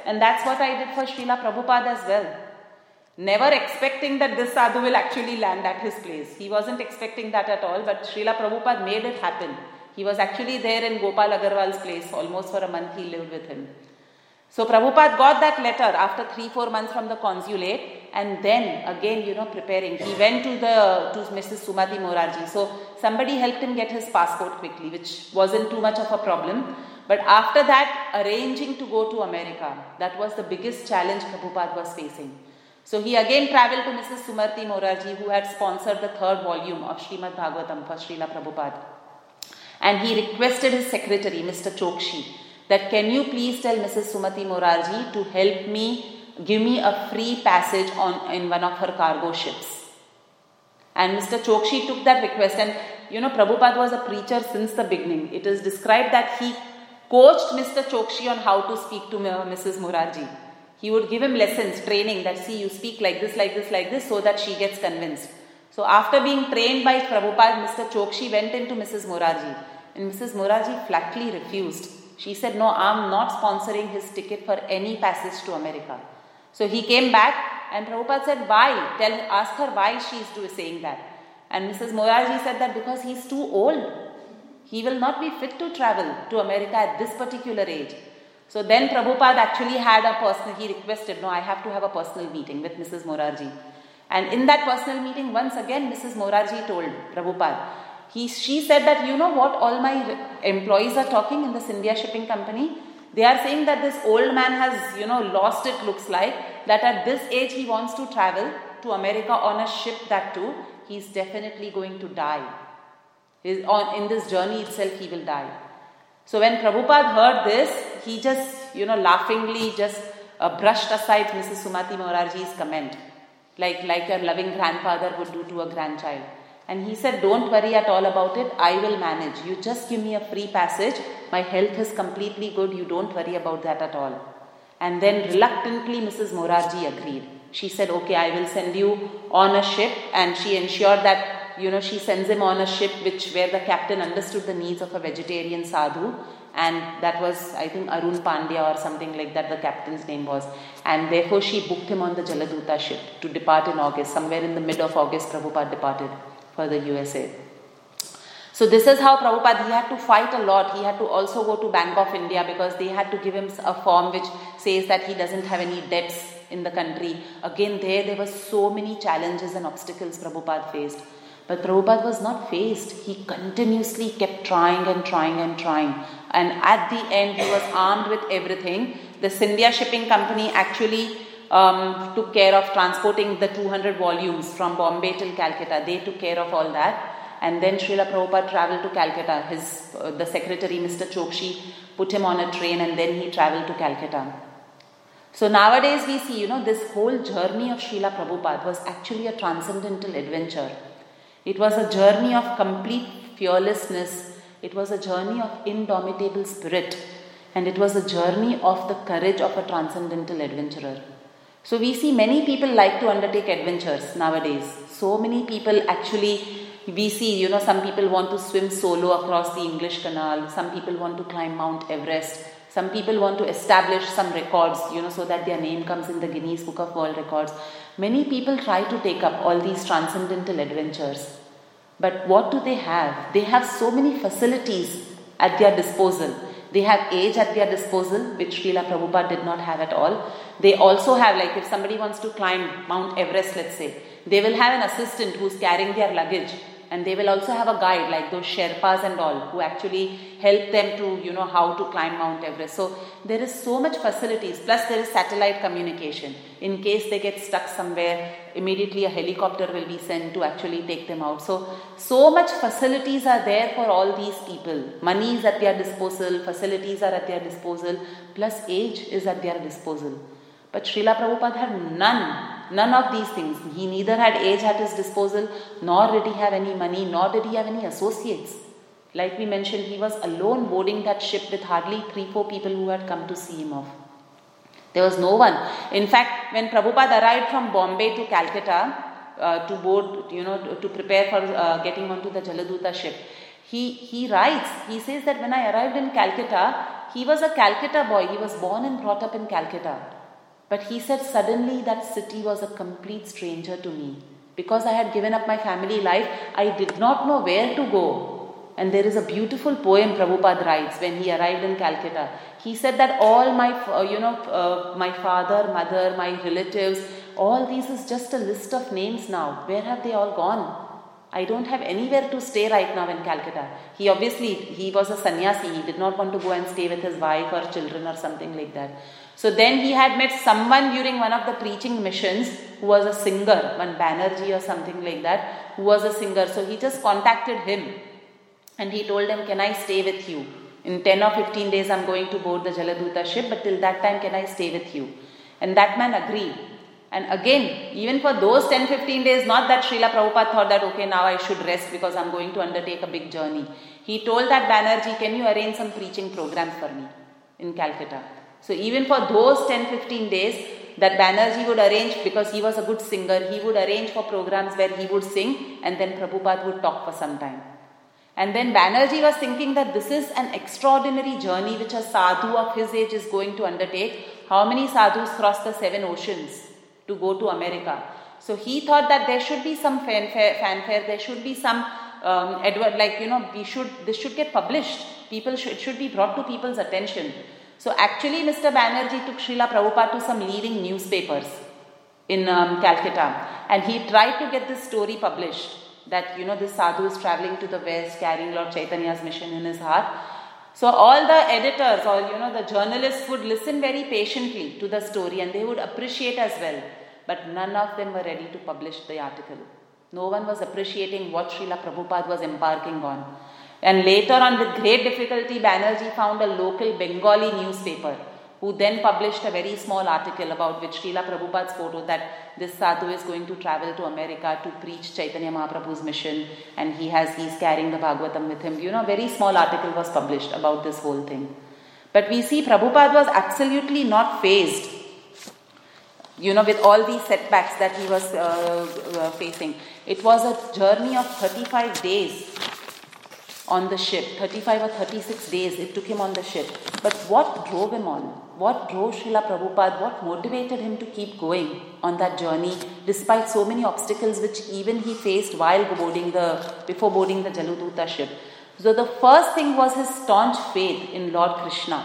and that's what I did for Srila Prabhupada as well. Never expecting that this sadhu will actually land at his place. He wasn't expecting that at all, but Srila Prabhupada made it happen. He was actually there in Gopal Agarwal's place. Almost for a month he lived with him. So Prabhupada got that letter after 3-4 months from the consulate, and then again, preparing. He went to Mrs. Sumati Morarji. So somebody helped him get his passport quickly, which wasn't too much of a problem. But after that, arranging to go to America, that was the biggest challenge Prabhupada was facing. So he again travelled to Mrs. Sumati Morarji, who had sponsored the 3rd volume of Srimad Bhagavatam for Srila Prabhupada. And he requested his secretary, Mr. Chokshi, that can you please tell Mrs. Sumati Morarji to help me, give me a free passage in one of her cargo ships. And Mr. Chokshi took that request, and Prabhupada was a preacher since the beginning. It is described that he coached Mr. Chokshi on how to speak to Mrs. Morarji. He would give him lessons, training that, see, you speak like this, like this, like this, so that she gets convinced. So after being trained by Prabhupada, Mr. Chokshi went into Mrs. Morarji, and Mrs. Morarji flatly refused. She said, no, I'm not sponsoring his ticket for any passage to America. So he came back, and Prabhupada said, why? Ask her why she is saying that. And Mrs. Morarji said that because he's too old. He will not be fit to travel to America at this particular age. So then Prabhupada actually had he requested, no, I have to have a personal meeting with Mrs. Morarji. And in that personal meeting, once again, Mrs. Morarji told Prabhupada, she said that, what all my employees are talking in the India Shipping Company? They are saying that this old man has, lost it, looks like, that at this age he wants to travel to America on a ship, that too. He's definitely going to die. In this journey itself, he will die. So when Prabhupada heard this, he just, laughingly just brushed aside Mrs. Sumati Morarji's comment, like a loving grandfather would do to a grandchild. And he said, don't worry at all about it. I will manage. You just give me a free passage. My health is completely good. You don't worry about that at all. And then reluctantly, Mrs. Morarji agreed. She said, okay, I will send you on a ship. And she ensured that, she sends him on a ship where the captain understood the needs of a vegetarian sadhu. And that was, I think, Arun Pandya or something like that, the captain's name was. And therefore, she booked him on the Jaladuta ship to depart in August. Somewhere in the mid of August, Prabhupada departed for the USA. So this is how Prabhupada, he had to fight a lot. He had to also go to Bank of India because they had to give him a form which says that he doesn't have any debts in the country. Again, there were so many challenges and obstacles Prabhupada faced. But Prabhupada was not faced. He continuously kept trying and trying and trying. And at the end, he was armed with everything. The India Shipping Company actually took care of transporting the 200 volumes from Bombay till Calcutta. They took care of all that. And then Srila Prabhupada travelled to Calcutta. The secretary, Mr. Chokshi, put him on a train and then he travelled to Calcutta. So nowadays we see, this whole journey of Srila Prabhupada was actually a transcendental adventure. It was a journey of complete fearlessness. It was a journey of indomitable spirit. And it was a journey of the courage of a transcendental adventurer. So we see many people like to undertake adventures nowadays. So many people actually, we see, some people want to swim solo across the English Canal. Some people want to climb Mount Everest. Some people want to establish some records, so that their name comes in the Guinness Book of World Records. Many people try to take up all these transcendental adventures. But what do they have? They have so many facilities at their disposal. They have age at their disposal, which Srila Prabhupada did not have at all. They also have, like if somebody wants to climb Mount Everest, let's say, they will have an assistant who's carrying their luggage. And they will also have a guide, like those Sherpas and all, who actually help them to, how to climb Mount Everest. So there is so much facilities. Plus there is satellite communication. In case they get stuck somewhere, immediately a helicopter will be sent to actually take them out. So much facilities are there for all these people. Money is at their disposal, facilities are at their disposal, plus age is at their disposal. But Srila Prabhupada had none of these things. He neither had age at his disposal, nor did he have any money, nor did he have any associates. Like we mentioned, he was alone boarding that ship with hardly 3-4 people who had come to see him off. There was no one. In fact, when Prabhupada arrived from Bombay to Calcutta to board, to prepare for getting onto the Jaladuta ship, He writes, he says that when I arrived in Calcutta, he was a Calcutta boy. He was born and brought up in Calcutta. But he said suddenly that city was a complete stranger to me. Because I had given up my family life, I did not know where to go. And there is a beautiful poem Prabhupada writes when he arrived in Calcutta. He said that all my, my father, mother, my relatives, all these is just a list of names now. Where have they all gone? I don't have anywhere to stay right now in Calcutta. He was a sannyasi. He did not want to go and stay with his wife or children or something like that. So then he had met someone during one of the preaching missions who was a singer, one Banerjee or something like that, who was a singer. So he just contacted him and he told him, can I stay with you? In 10 or 15 days I'm going to board the Jaladuta ship, but till that time can I stay with you? And that man agreed. And again, even for those 10-15 days, not that Srila Prabhupada thought that, okay, now I should rest because I'm going to undertake a big journey. He told that Banerjee, can you arrange some preaching programs for me in Calcutta? So even for those 10-15 days, that Banerjee would arrange, because he was a good singer, he would arrange for programs where he would sing and then Prabhupada would talk for some time. And then Banerjee was thinking that this is an extraordinary journey which a sadhu of his age is going to undertake. How many sadhus cross the 7 oceans to go to America? So he thought that there should be some fanfare, there should be some this should get published. It should be brought to people's attention. So actually Mr. Banerjee took Srila Prabhupada to some leading newspapers in Calcutta, and he tried to get this story published that this sadhu is traveling to the west carrying Lord Chaitanya's mission in his heart. So all the editors or the journalists would listen very patiently to the story and they would appreciate as well. But none of them were ready to publish the article. No one was appreciating what Srila Prabhupada was embarking on. And later on, with great difficulty, Banerjee found a local Bengali newspaper who then published a very small article about which Srila Prabhupada's photo that this sadhu is going to travel to America to preach Chaitanya Mahaprabhu's mission, and he's carrying the Bhagavatam with him. A very small article was published about this whole thing. But we see Prabhupada was absolutely not fazed, with all these setbacks that he was facing. It was a journey of 35 days on the ship, 35 or 36 days it took him on the ship. But what drove him on? What drove Srila Prabhupada? What motivated him to keep going on that journey despite so many obstacles which even he faced while before boarding the Jaladuta ship? So the first thing was his staunch faith in Lord Krishna.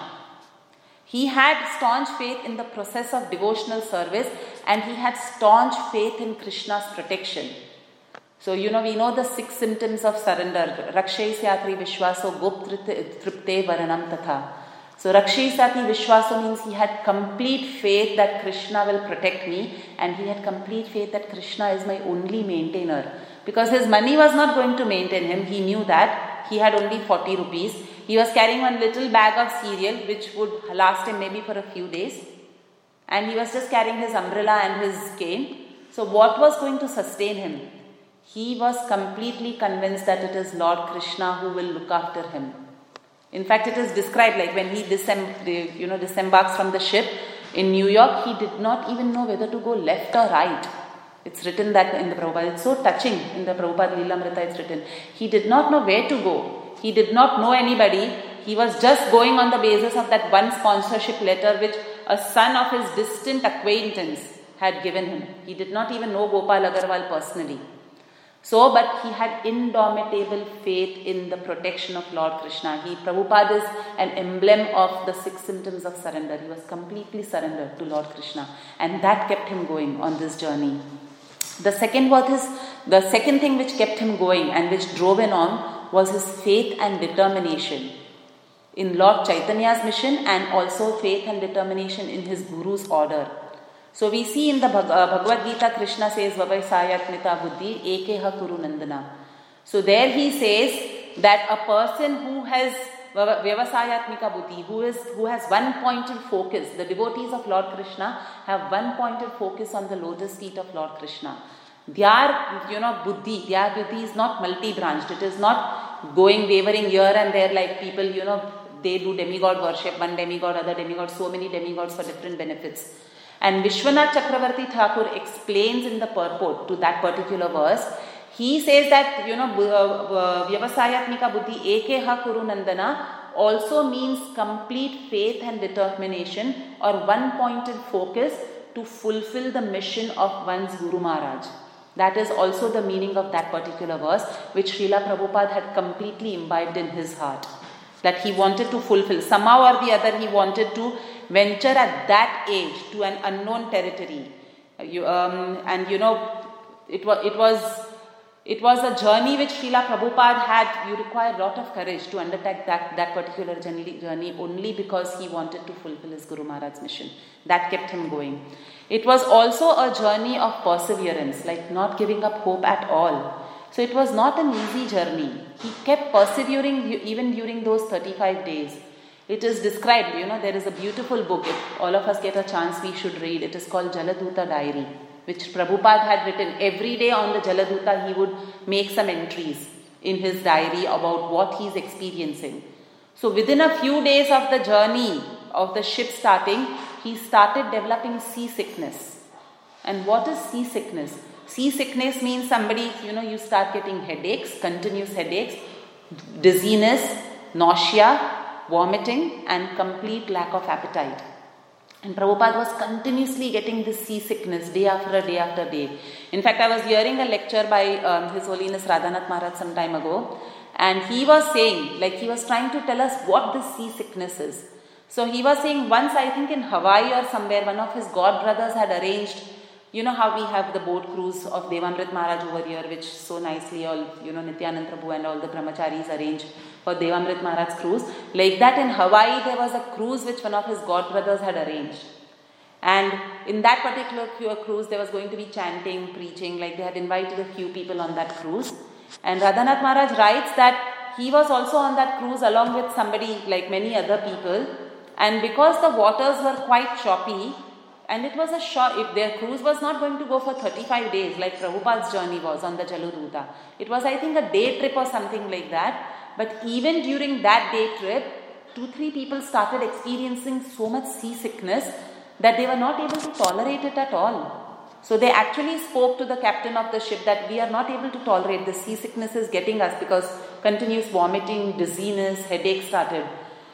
He had staunch faith in the process of devotional service, and he had staunch faith in Krishna's protection. So, we know the 6 symptoms of surrender. Rakshayisyatri Vishwaso Goptripte Varanam Tatha. So, Rakshayisyatri Vishwaso means he had complete faith that Krishna will protect me, and he had complete faith that Krishna is my only maintainer. Because his money was not going to maintain him. He knew that. He had only 40 rupees. He was carrying one little bag of cereal which would last him maybe for a few days. And he was just carrying his umbrella and his cane. So, what was going to sustain him? He was completely convinced that it is Lord Krishna who will look after him. In fact, it is described like when he disembarks from the ship in New York, he did not even know whether to go left or right. It's written that in the Prabhupada. It's so touching in the Prabhupada Lilamrita. It's written. He did not know where to go. He did not know anybody. He was just going on the basis of that one sponsorship letter which a son of his distant acquaintance had given him. He did not even know Gopal Agarwal personally. So, but he had indomitable faith in the protection of Lord Krishna. Prabhupada is an emblem of the 6 symptoms of surrender. He was completely surrendered to Lord Krishna, and that kept him going on this journey. The second thing which kept him going and which drove him on was his faith and determination in Lord Chaitanya's mission, and also faith and determination in his Guru's order. So we see in the Bhagavad Gita, Krishna says, Vavasayatmita buddhi ekeha kuru nandana. So there he says that a person who has Vyavasayatmika buddhi, who has one-pointed focus, the devotees of Lord Krishna have one-pointed focus on the lotus feet of Lord Krishna. Their buddhi is not multi-branched. It is not wavering here and there like people, they do demigod worship, one demigod, other demigod, so many demigods for different benefits. And Vishwanath Chakravarti Thakur explains in the purport to that particular verse, He says that, Vyavasayatmika buddhi ekeha kuru nandana also means complete faith and determination or one-pointed focus to fulfill the mission of one's Guru Maharaj. That is also the meaning of that particular verse, which Srila Prabhupada had completely imbibed in his heart. That he wanted to fulfill. Somehow or the other, he wanted to venture at that age to an unknown territory. It was a journey which Srila Prabhupada had. You require a lot of courage to undertake that particular journey only because he wanted to fulfill his Guru Maharaj's mission. That kept him going. It was also a journey of perseverance, like not giving up hope at all. So it was not an easy journey. He kept persevering even during those 35 days. It is described, there is a beautiful book. If all of us get a chance, we should read. It is called Jaladuta Diary, which Prabhupada had written. Every day on the Jaladuta, he would make some entries in his diary about what he is experiencing. So within a few days of the journey of the ship starting, he started developing seasickness. And what is seasickness? Seasickness means somebody, you start getting headaches, continuous headaches, dizziness, nausea, vomiting, and complete lack of appetite. And Prabhupada was continuously getting this seasickness day after day after day. In fact, I was hearing a lecture by His Holiness Radhanath Maharaj some time ago, and he was saying, he was trying to tell us what this seasickness is. So he was saying once, I think in Hawaii or somewhere, one of his god brothers had arranged, how we have the boat cruise of Devamrit Maharaj over here, which so nicely all, Nityanand Prabhu and all the brahmacharis arranged for Devamrit Maharaj's cruise. Like that in Hawaii, there was a cruise which one of his god brothers had arranged. And in that particular cruise, there was going to be chanting, preaching, they had invited a few people on that cruise. And Radhanath Maharaj writes that he was also on that cruise along with somebody like many other people. And because the waters were quite choppy, and it was if their cruise was not going to go for 35 days like Prabhupada's journey was on the Jaladuta. It was, I think, a day trip or something like that. But even during that day trip, 2-3 people started experiencing so much seasickness that they were not able to tolerate it at all. So they actually spoke to the captain of the ship that we are not able to tolerate, the seasickness is getting us because continuous vomiting, dizziness, headache started.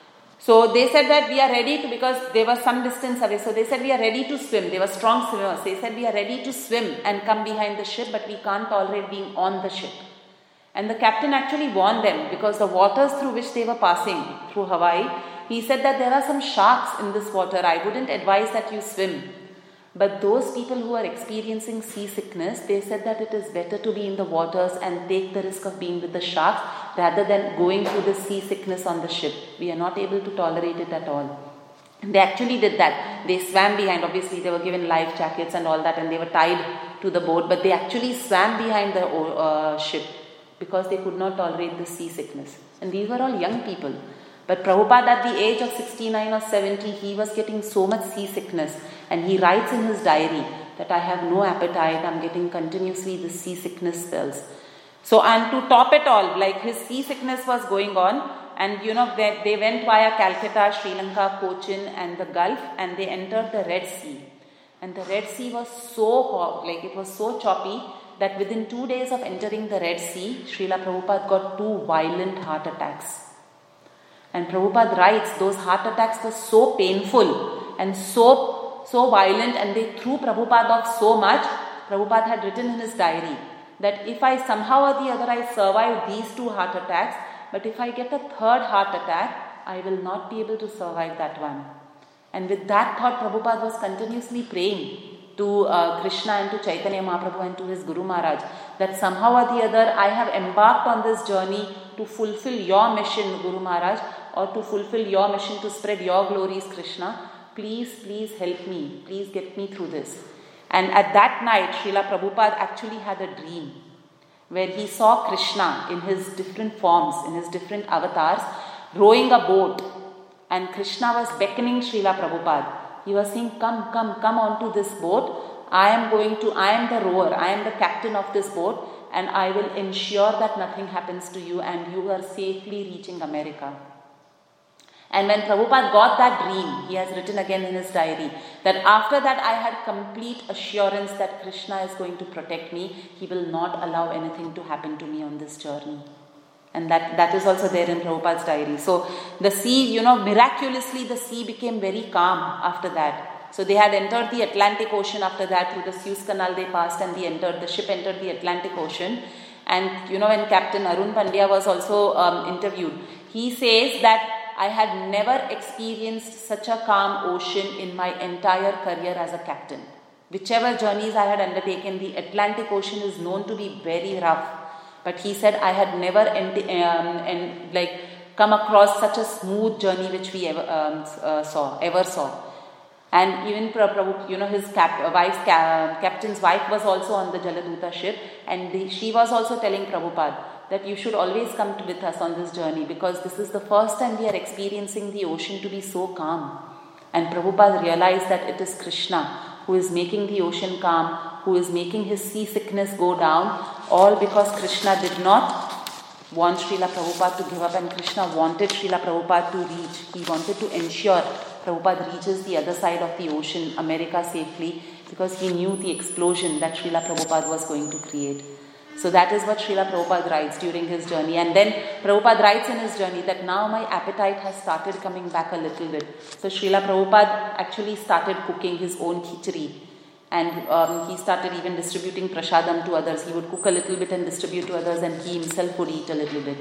So they said that we are ready to, because they were some distance away, so they said we are ready to swim. They were strong swimmers. They said we are ready to swim and come behind the ship, but we can't tolerate being on the ship. And the captain actually warned them because the waters through which they were passing, through Hawaii, he said that there are some sharks in this water. I wouldn't advise that you swim. But those people who are experiencing seasickness, they said that it is better to be in the waters and take the risk of being with the sharks rather than going through the seasickness on the ship. We are not able to tolerate it at all. And they actually did that. They swam behind. Obviously, they were given life jackets and all that, and they were tied to the boat. But they actually swam behind the ship because they could not tolerate the seasickness. And these were all young people. But Prabhupada, at the age of 69 or 70, he was getting so much seasickness. And he writes in his diary that I have no appetite, I'm getting continuously the seasickness spells. So, and to top it all, his seasickness was going on, and they went via Calcutta, Sri Lanka, Cochin and the Gulf, and they entered the Red Sea. And the Red Sea was so hot, it was so choppy, that within 2 days of entering the Red Sea, Srila Prabhupada got 2 violent heart attacks. And Prabhupada writes, those heart attacks were so painful and so violent, and they threw Prabhupada off so much. Prabhupada had written in his diary that if I somehow or the other I survive these 2 heart attacks, but if I get a 3rd heart attack, I will not be able to survive that one. And with that thought, Prabhupada was continuously praying to Krishna and to Chaitanya Mahaprabhu and to his Guru Maharaj that somehow or the other I have embarked on this journey to fulfill your mission, Guru Maharaj, or to fulfill your mission to spread your glories, Krishna. Please help me. Please get me through this. And at that night, Srila Prabhupada actually had a dream where he saw Krishna in his different forms, in his different avatars, rowing a boat. And Krishna was beckoning Srila Prabhupada. He was saying, come onto this boat. I am the rower, I am the captain of this boat, and I will ensure that nothing happens to you and you are safely reaching America. And when Prabhupada got that dream, he has written again in his diary that after that I had complete assurance that Krishna is going to protect me. He will not allow anything to happen to me on this journey. And that is also there in Prabhupada's diary. So the sea, miraculously the sea became very calm after that. So they had entered the Atlantic Ocean after that. Through the Suez Canal they passed and the ship entered the Atlantic Ocean. And when Captain Arun Pandya was also interviewed, he says that I had never experienced such a calm ocean in my entire career as a captain. Whichever journeys I had undertaken, the Atlantic Ocean is known to be very rough. But he said, I had never come across such a smooth journey which we ever saw. And even Prabhu, his captain's wife was also on the Jaladuta ship, and she was also telling Prabhupada that you should always come with us on this journey because this is the first time we are experiencing the ocean to be so calm. And Prabhupada realized that it is Krishna who is making the ocean calm, who is making his seasickness go down, all because Krishna did not want Srila Prabhupada to give up, and Krishna wanted Srila Prabhupada to reach. He wanted to ensure Prabhupada reaches the other side of the ocean, America, safely, because he knew the explosion that Srila Prabhupada was going to create. So that is what Srila Prabhupada writes during his journey. And then Prabhupada writes in his journey that now my appetite has started coming back a little bit. So Srila Prabhupada actually started cooking his own khichdi. And he started even distributing prasadam to others. He would cook a little bit and distribute to others, and he himself would eat a little bit.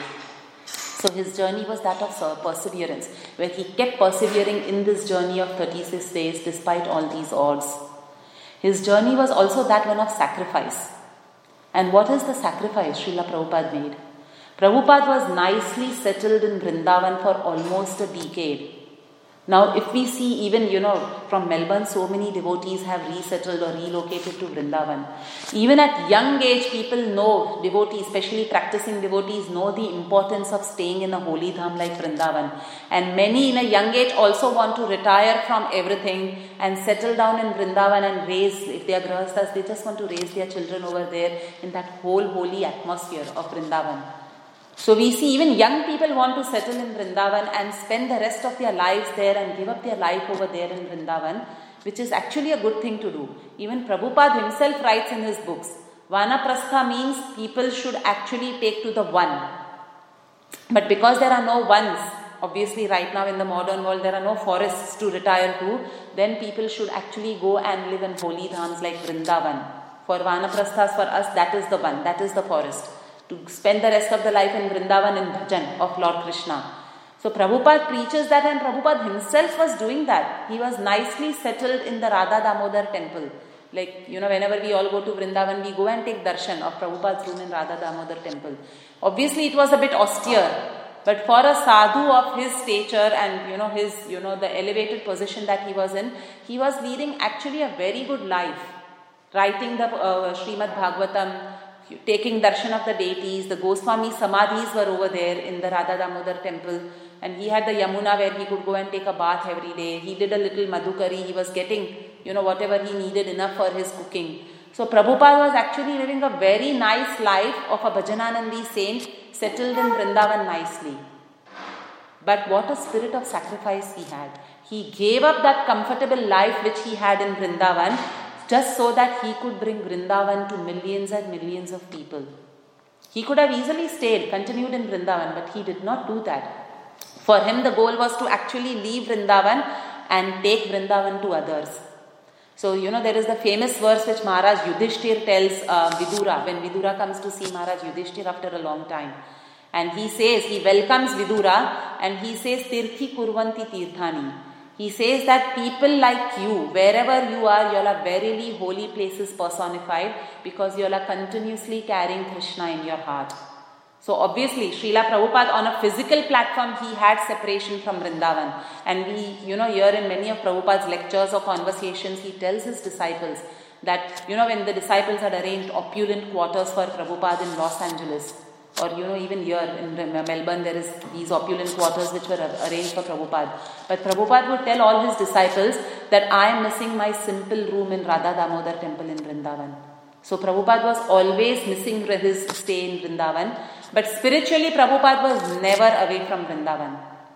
So his journey was that of perseverance, where he kept persevering in this journey of 36 days despite all these odds. His journey was also that one of sacrifice. And what is the sacrifice Srila Prabhupada made? Prabhupada was nicely settled in Vrindavan for almost a decade. Now, if we see even, from Melbourne, so many devotees have resettled or relocated to Vrindavan. Even at young age, people know, devotees, especially practicing devotees, know the importance of staying in a holy dham like Vrindavan. And many in a young age also want to retire from everything and settle down in Vrindavan and raise, if they are grahasthas, they just want to raise their children over there in that whole holy atmosphere of Vrindavan. So we see even young people want to settle in Vrindavan and spend the rest of their lives there and give up their life over there in Vrindavan, which is actually a good thing to do. Even Prabhupada himself writes in his books, Vanaprastha means people should actually take to the one. But because there are no ones, obviously right now in the modern world there are no forests to retire to, then people should actually go and live in holy dhams like Vrindavan. For Vanaprasthas, for us, that is the one, that is the forest. To spend the rest of the life in Vrindavan in bhajan of Lord Krishna. So Prabhupada preaches that, and Prabhupada himself was doing that. He was nicely settled in the Radha Damodar temple. Like, whenever we all go to Vrindavan, we go and take darshan of Prabhupada's room in Radha Damodar temple. Obviously, it was a bit austere. But for a sadhu of his stature and, his, the elevated position that he was in, he was leading actually a very good life. Writing the Srimad Bhagavatam, taking darshan of the deities. The Goswami Samadhis were over there in the Radha Damodar temple, and he had the Yamuna where he could go and take a bath every day. He did a little madhukari. He was getting, whatever he needed enough for his cooking. So Prabhupada was actually living a very nice life of a Bhajananandi saint, settled in Vrindavan nicely. But what a spirit of sacrifice he had. He gave up that comfortable life which he had in Vrindavan just so that he could bring Vrindavan to millions and millions of people. He could have easily stayed, continued in Vrindavan, but he did not do that. For him, the goal was to actually leave Vrindavan and take Vrindavan to others. So, there is the famous verse which Maharaj Yudhishthir tells Vidura, when Vidura comes to see Maharaj Yudhishthir after a long time. And he says, he welcomes Vidura and he says, Tirthi kurvanti tirthani. He says that people like you, wherever you are, you all are verily holy places personified because you all are continuously carrying Krishna in your heart. So obviously, Srila Prabhupada on a physical platform, he had separation from Vrindavan. And we, here in many of Prabhupada's lectures or conversations, he tells his disciples that, when the disciples had arranged opulent quarters for Prabhupada in Los Angeles, or even here in Melbourne, there is these opulent quarters which were arranged for Prabhupada. But Prabhupada would tell all his disciples that I am missing my simple room in Radha Damodar temple in Vrindavan. So Prabhupada was always missing his stay in Vrindavan. But spiritually, Prabhupada was never away from Vrindavan.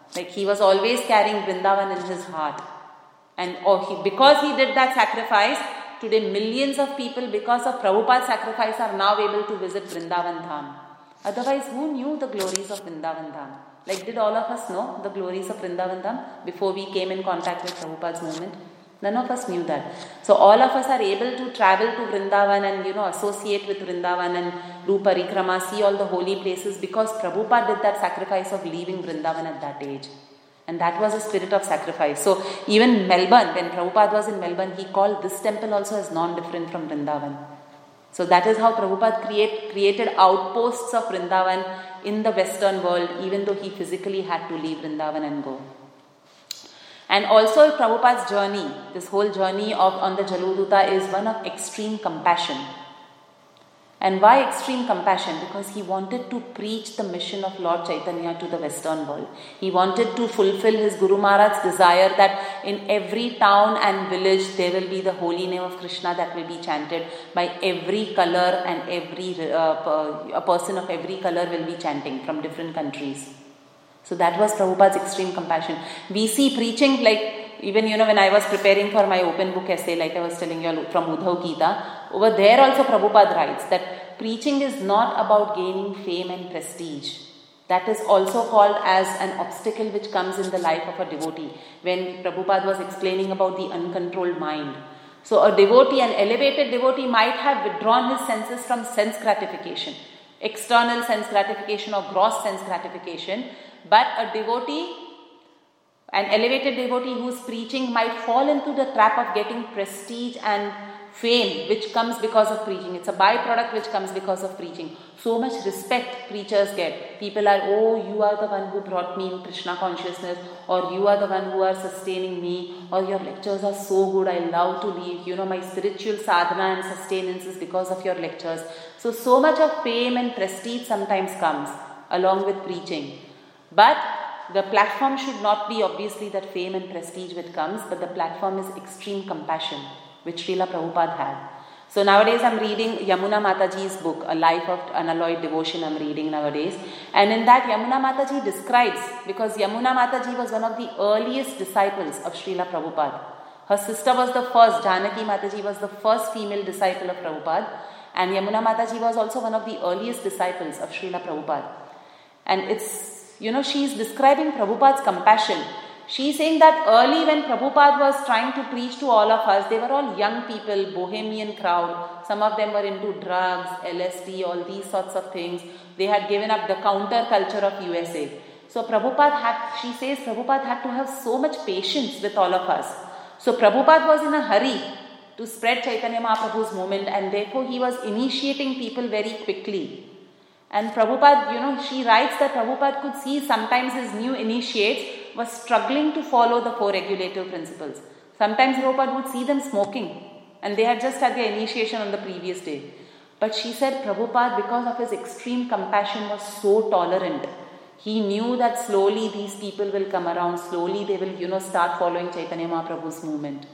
Like he was always carrying Vrindavan in his heart. And because he did that sacrifice, today millions of people, because of Prabhupada's sacrifice, are now able to visit Vrindavan Dham. Otherwise, who knew the glories of Vrindavan Dham? Like, did all of us know the glories of Vrindavan Dham before we came in contact with Prabhupada's movement? None of us knew that. So all of us are able to travel to Vrindavan and, associate with Vrindavan and do parikrama, see all the holy places, because Prabhupada did that sacrifice of leaving Vrindavan at that age. And that was a spirit of sacrifice. So even Melbourne, when Prabhupada was in Melbourne, he called this temple also as non-different from Vrindavan. So that is how Prabhupada created outposts of Vrindavan in the Western world, even though he physically had to leave Vrindavan and go. And also Prabhupada's journey, this whole journey on the Jaluduta is one of extreme compassion. And why extreme compassion? Because he wanted to preach the mission of Lord Chaitanya to the Western world. He wanted to fulfill his Guru Maharaj's desire that in every town and village there will be the holy name of Krishna that will be chanted by every color, and a person of every color will be chanting from different countries. So that was Prabhupada's extreme compassion. We see preaching even when I was preparing for my open book essay, like I was telling you from Uddhav Gita, over there also Prabhupada writes that preaching is not about gaining fame and prestige. That is also called as an obstacle which comes in the life of a devotee. When Prabhupada was explaining about the uncontrolled mind. So a devotee, an elevated devotee, might have withdrawn his senses from sense gratification, external sense gratification or gross sense gratification. But a devotee, an elevated devotee who is preaching, might fall into the trap of getting prestige and fame which comes because of preaching. It's a byproduct which comes because of preaching. So much respect preachers get. People are, you are the one who brought me in Krishna consciousness, or you are the one who are sustaining me, or your lectures are so good, I love to leave. My spiritual sadhana and sustenance is because of your lectures. So much of fame and prestige sometimes comes along with preaching. But the platform should not be obviously that fame and prestige which comes, but the platform is extreme compassion, which Srila Prabhupada had. So nowadays I'm reading Yamuna Mataji's book, A Life of Unalloyed Devotion I'm reading nowadays. And in that Yamuna Mataji describes, because Yamuna Mataji was one of the earliest disciples of Srila Prabhupada. Her sister was the first, Janaki Mataji was the first female disciple of Prabhupada. And Yamuna Mataji was also one of the earliest disciples of Srila Prabhupada. And it's, she is describing Prabhupada's compassion. She is saying that early when Prabhupada was trying to preach to all of us, they were all young people, bohemian crowd. Some of them were into drugs, LSD, all these sorts of things. They had given up the counter culture of USA. So Prabhupada had to have so much patience with all of us. So Prabhupada was in a hurry to spread Chaitanya Mahaprabhu's movement, and therefore he was initiating people very quickly. And Prabhupada, she writes that Prabhupada could see sometimes his new initiates was struggling to follow the four regulative principles. Sometimes Prabhupada would see them smoking, and they had just had their initiation on the previous day. But she said Prabhupada, because of his extreme compassion, was so tolerant. He knew that slowly these people will come around, slowly they will, start following Chaitanya Mahaprabhu's movement.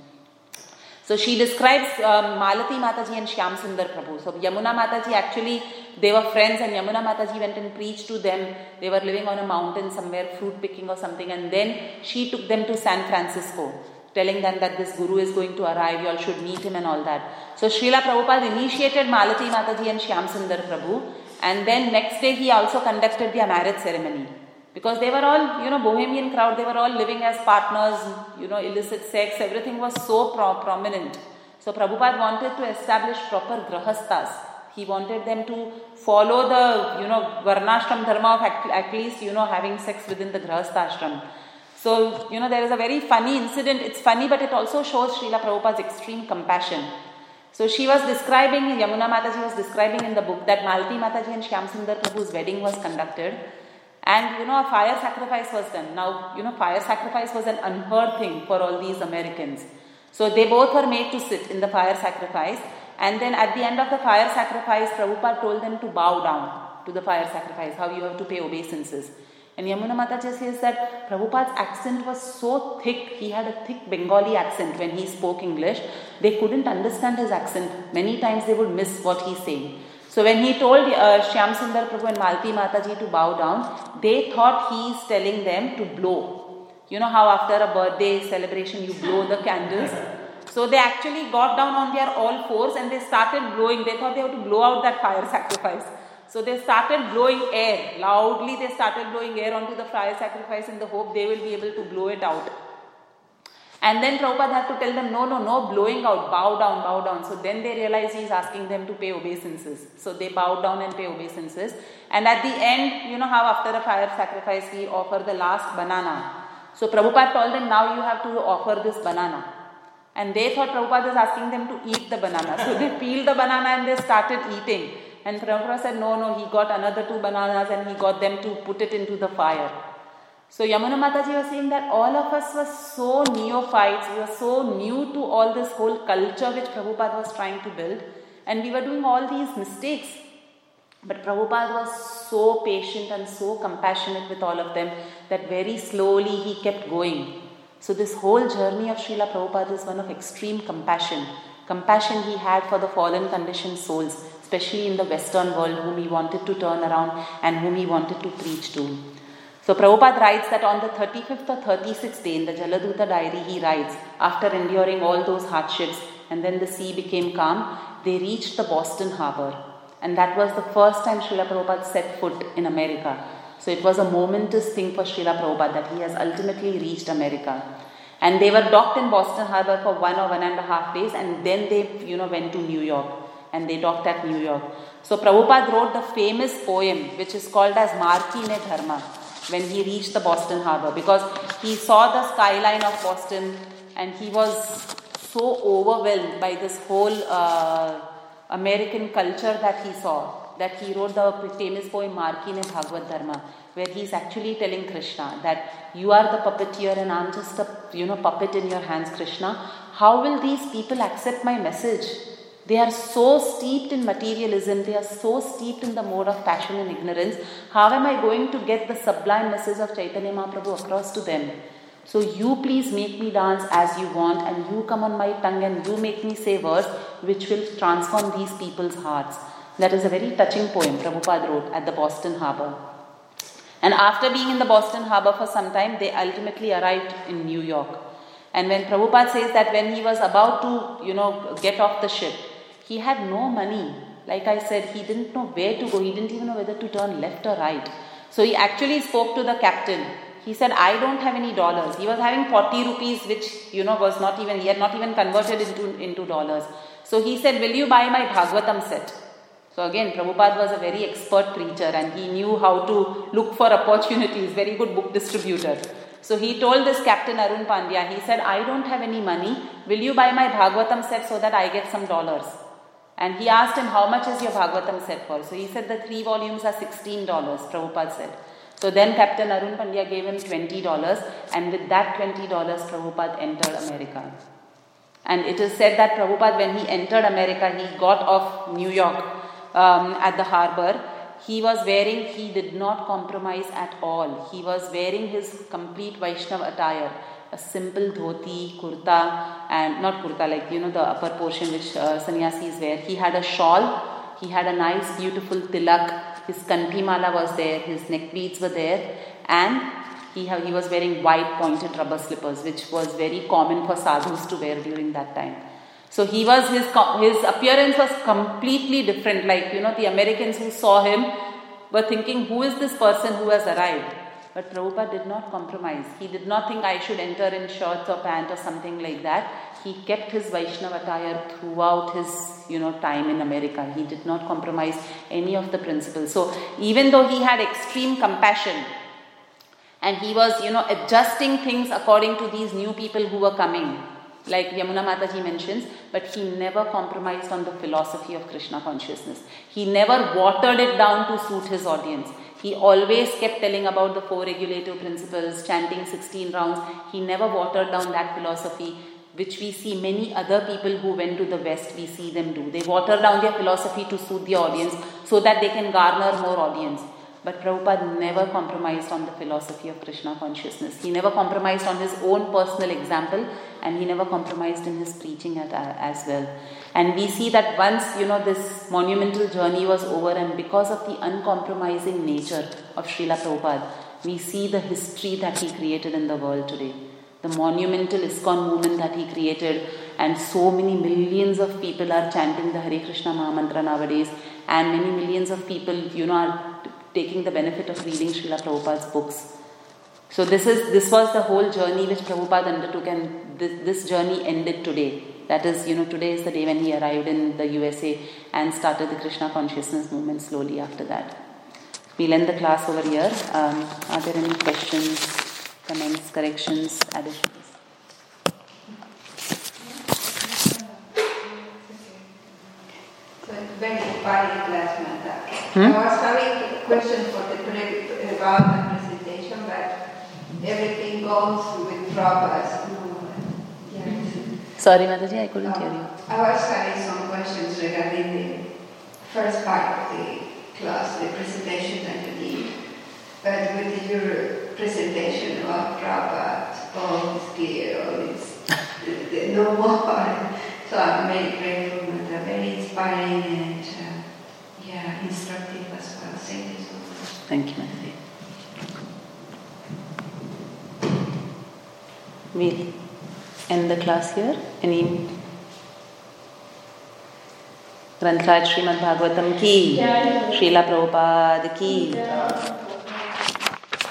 So she describes Malati Mataji and Shyam Sundar Prabhu. So Yamuna Mataji, actually they were friends, and Yamuna Mataji went and preached to them. They were living on a mountain somewhere, fruit picking or something, and then she took them to San Francisco, telling them that this Guru is going to arrive, you all should meet him and all that. So Srila Prabhupada initiated Malati Mataji and Shyam Sundar Prabhu, and then next day he also conducted their marriage ceremony. Because they were all, bohemian crowd, they were all living as partners, illicit sex, everything was so prominent. So Prabhupada wanted to establish proper grahasthas. He wanted them to follow the, varnashram dharma of at least, having sex within the grahastha ashram. So, there is a very funny incident. It's funny, but it also shows Srila Prabhupada's extreme compassion. So she was describing, Yamuna Mataji was describing in the book that Malati Mataji and Shyam Sundar Prabhu's wedding was conducted. And, a fire sacrifice was done. Now, fire sacrifice was an unheard thing for all these Americans. So they both were made to sit in the fire sacrifice. And then at the end of the fire sacrifice, Prabhupada told them to bow down to the fire sacrifice, how you have to pay obeisances. And Yamuna Mataji says that Prabhupada's accent was so thick, he had a thick Bengali accent when he spoke English. They couldn't understand his accent. Many times they would miss what he's saying. So when he told Shyam Sundar Prabhu and Malti Mataji to bow down, they thought he is telling them to blow. You know how after a birthday celebration you blow the candles? So they actually got down on their all fours and they started blowing. They thought they had to blow out that fire sacrifice. So they started blowing air. Loudly they started blowing air onto the fire sacrifice in the hope they will be able to blow it out. And then Prabhupada had to tell them, no blowing out, bow down. So then they realized he is asking them to pay obeisances. So they bowed down and pay obeisances. And at the end, you know how after a fire sacrifice we offer the last banana. So Prabhupada told them, now you have to offer this banana. And they thought Prabhupada was asking them to eat the banana. So they peeled the banana and they started eating. And Prabhupada said, no, he got another 2 bananas and he got them to put it into the fire. So Yamuna Mataji was saying that all of us were so neophytes, we were so new to all this whole culture which Prabhupada was trying to build, and we were doing all these mistakes. But Prabhupada was so patient and so compassionate with all of them that very slowly he kept going. So this whole journey of Srila Prabhupada is one of extreme compassion. Compassion he had for the fallen conditioned souls, especially in the Western world, whom he wanted to turn around and whom he wanted to preach to. So Prabhupada writes that on the 35th or 36th day in the Jaladuta diary, he writes, after enduring all those hardships and then the sea became calm, they reached the Boston harbor. And that was the first time Srila Prabhupada set foot in America. So it was a momentous thing for Srila Prabhupada that he has ultimately reached America. And they were docked in Boston harbor for 1 or 1.5 days and then they went to New York. And they docked at New York. So Prabhupada wrote the famous poem which is called as Markine Dharma, when he reached the Boston harbor, because he saw the skyline of Boston and he was so overwhelmed by this whole American culture that he saw, that he wrote the famous poem Markine Bhagavad Dharma, where he's actually telling Krishna that you are the puppeteer and I'm just a puppet in your hands, Krishna. How will these people accept my message? They are so steeped in materialism, they are so steeped in the mode of passion and ignorance. How am I going to get the sublime message of Chaitanya Mahaprabhu across to them? So you please make me dance as you want and you come on my tongue and you make me say words which will transform these people's hearts. That is a very touching poem Prabhupada wrote at the Boston harbor. And after being in the Boston harbor for some time, they ultimately arrived in New York. And when Prabhupada says that when he was about to, get off the ship, he had no money. Like I said, he didn't know where to go. He didn't even know whether to turn left or right. So he actually spoke to the captain. He said, I don't have any dollars. He was having 40 rupees, which, he had not even converted into dollars. So he said, will you buy my Bhagavatam set? So again, Prabhupada was a very expert preacher and he knew how to look for opportunities, very good book distributor. So he told this Captain Arun Pandya, he said, I don't have any money. Will you buy my Bhagavatam set so that I get some dollars? And he asked him, how much is your Bhagavatam set for? So he said, the 3 volumes are $16, Prabhupada said. So then Captain Arun Pandya gave him $20 and with that $20, Prabhupada entered America. And it is said that Prabhupada, when he entered America, he got off New York at the harbor. He did not compromise at all. He was wearing his complete Vaishnav attire. A simple dhoti, kurta, and not kurta, the upper portion which sannyasis wear. He had a shawl, he had a nice beautiful tilak, his kanthi mala was there, his neck beads were there, and he was wearing white pointed rubber slippers, which was very common for sadhus to wear during that time. So his appearance was completely different. The Americans who saw him were thinking, who is this person who has arrived? But Prabhupada did not compromise. He did not think I should enter in shorts or pant or something like that. He kept his Vaishnava attire throughout his, time in America. He did not compromise any of the principles. So even though he had extreme compassion and he was, adjusting things according to these new people who were coming, like Yamuna Mataji mentions, but he never compromised on the philosophy of Krishna consciousness. He never watered it down to suit his audience. He always kept telling about the 4 regulative principles, chanting 16 rounds. He never watered down that philosophy, which we see many other people who went to the West, we see them do. They water down their philosophy to suit the audience so that they can garner more audience. But Prabhupada never compromised on the philosophy of Krishna consciousness. He never compromised on his own personal example, and he never compromised in his preaching as well. And we see that once, this monumental journey was over, and because of the uncompromising nature of Srila Prabhupada, we see the history that he created in the world today. The monumental ISKCON movement that he created, and so many millions of people are chanting the Hare Krishna Mahamantra nowadays, and many millions of people, are taking the benefit of reading Srila Prabhupada's books. So this was the whole journey which Prabhupada undertook, and this journey ended today. That is, today is the day when he arrived in the USA and started the Krishna consciousness movement slowly after that. We'll end the class over here. Are there any questions, comments, corrections, additions? So it's very inspiring class, Mata. I was having a question for about the presentation, but everything goes with Prabhupada's. Sorry, Mataji, I couldn't hear you. I was having some questions regarding the first part of the class, the presentation that you did. But with your presentation about Prabhupada, all is clear, all is no more. So I'm very grateful, Mata, very inspiring and instructive as well. Thank you so much. Thank you, Mataji. We'll end the class here. Any Granth Raj Srimad Bhagavatam ki, Srila Prabhupada ki.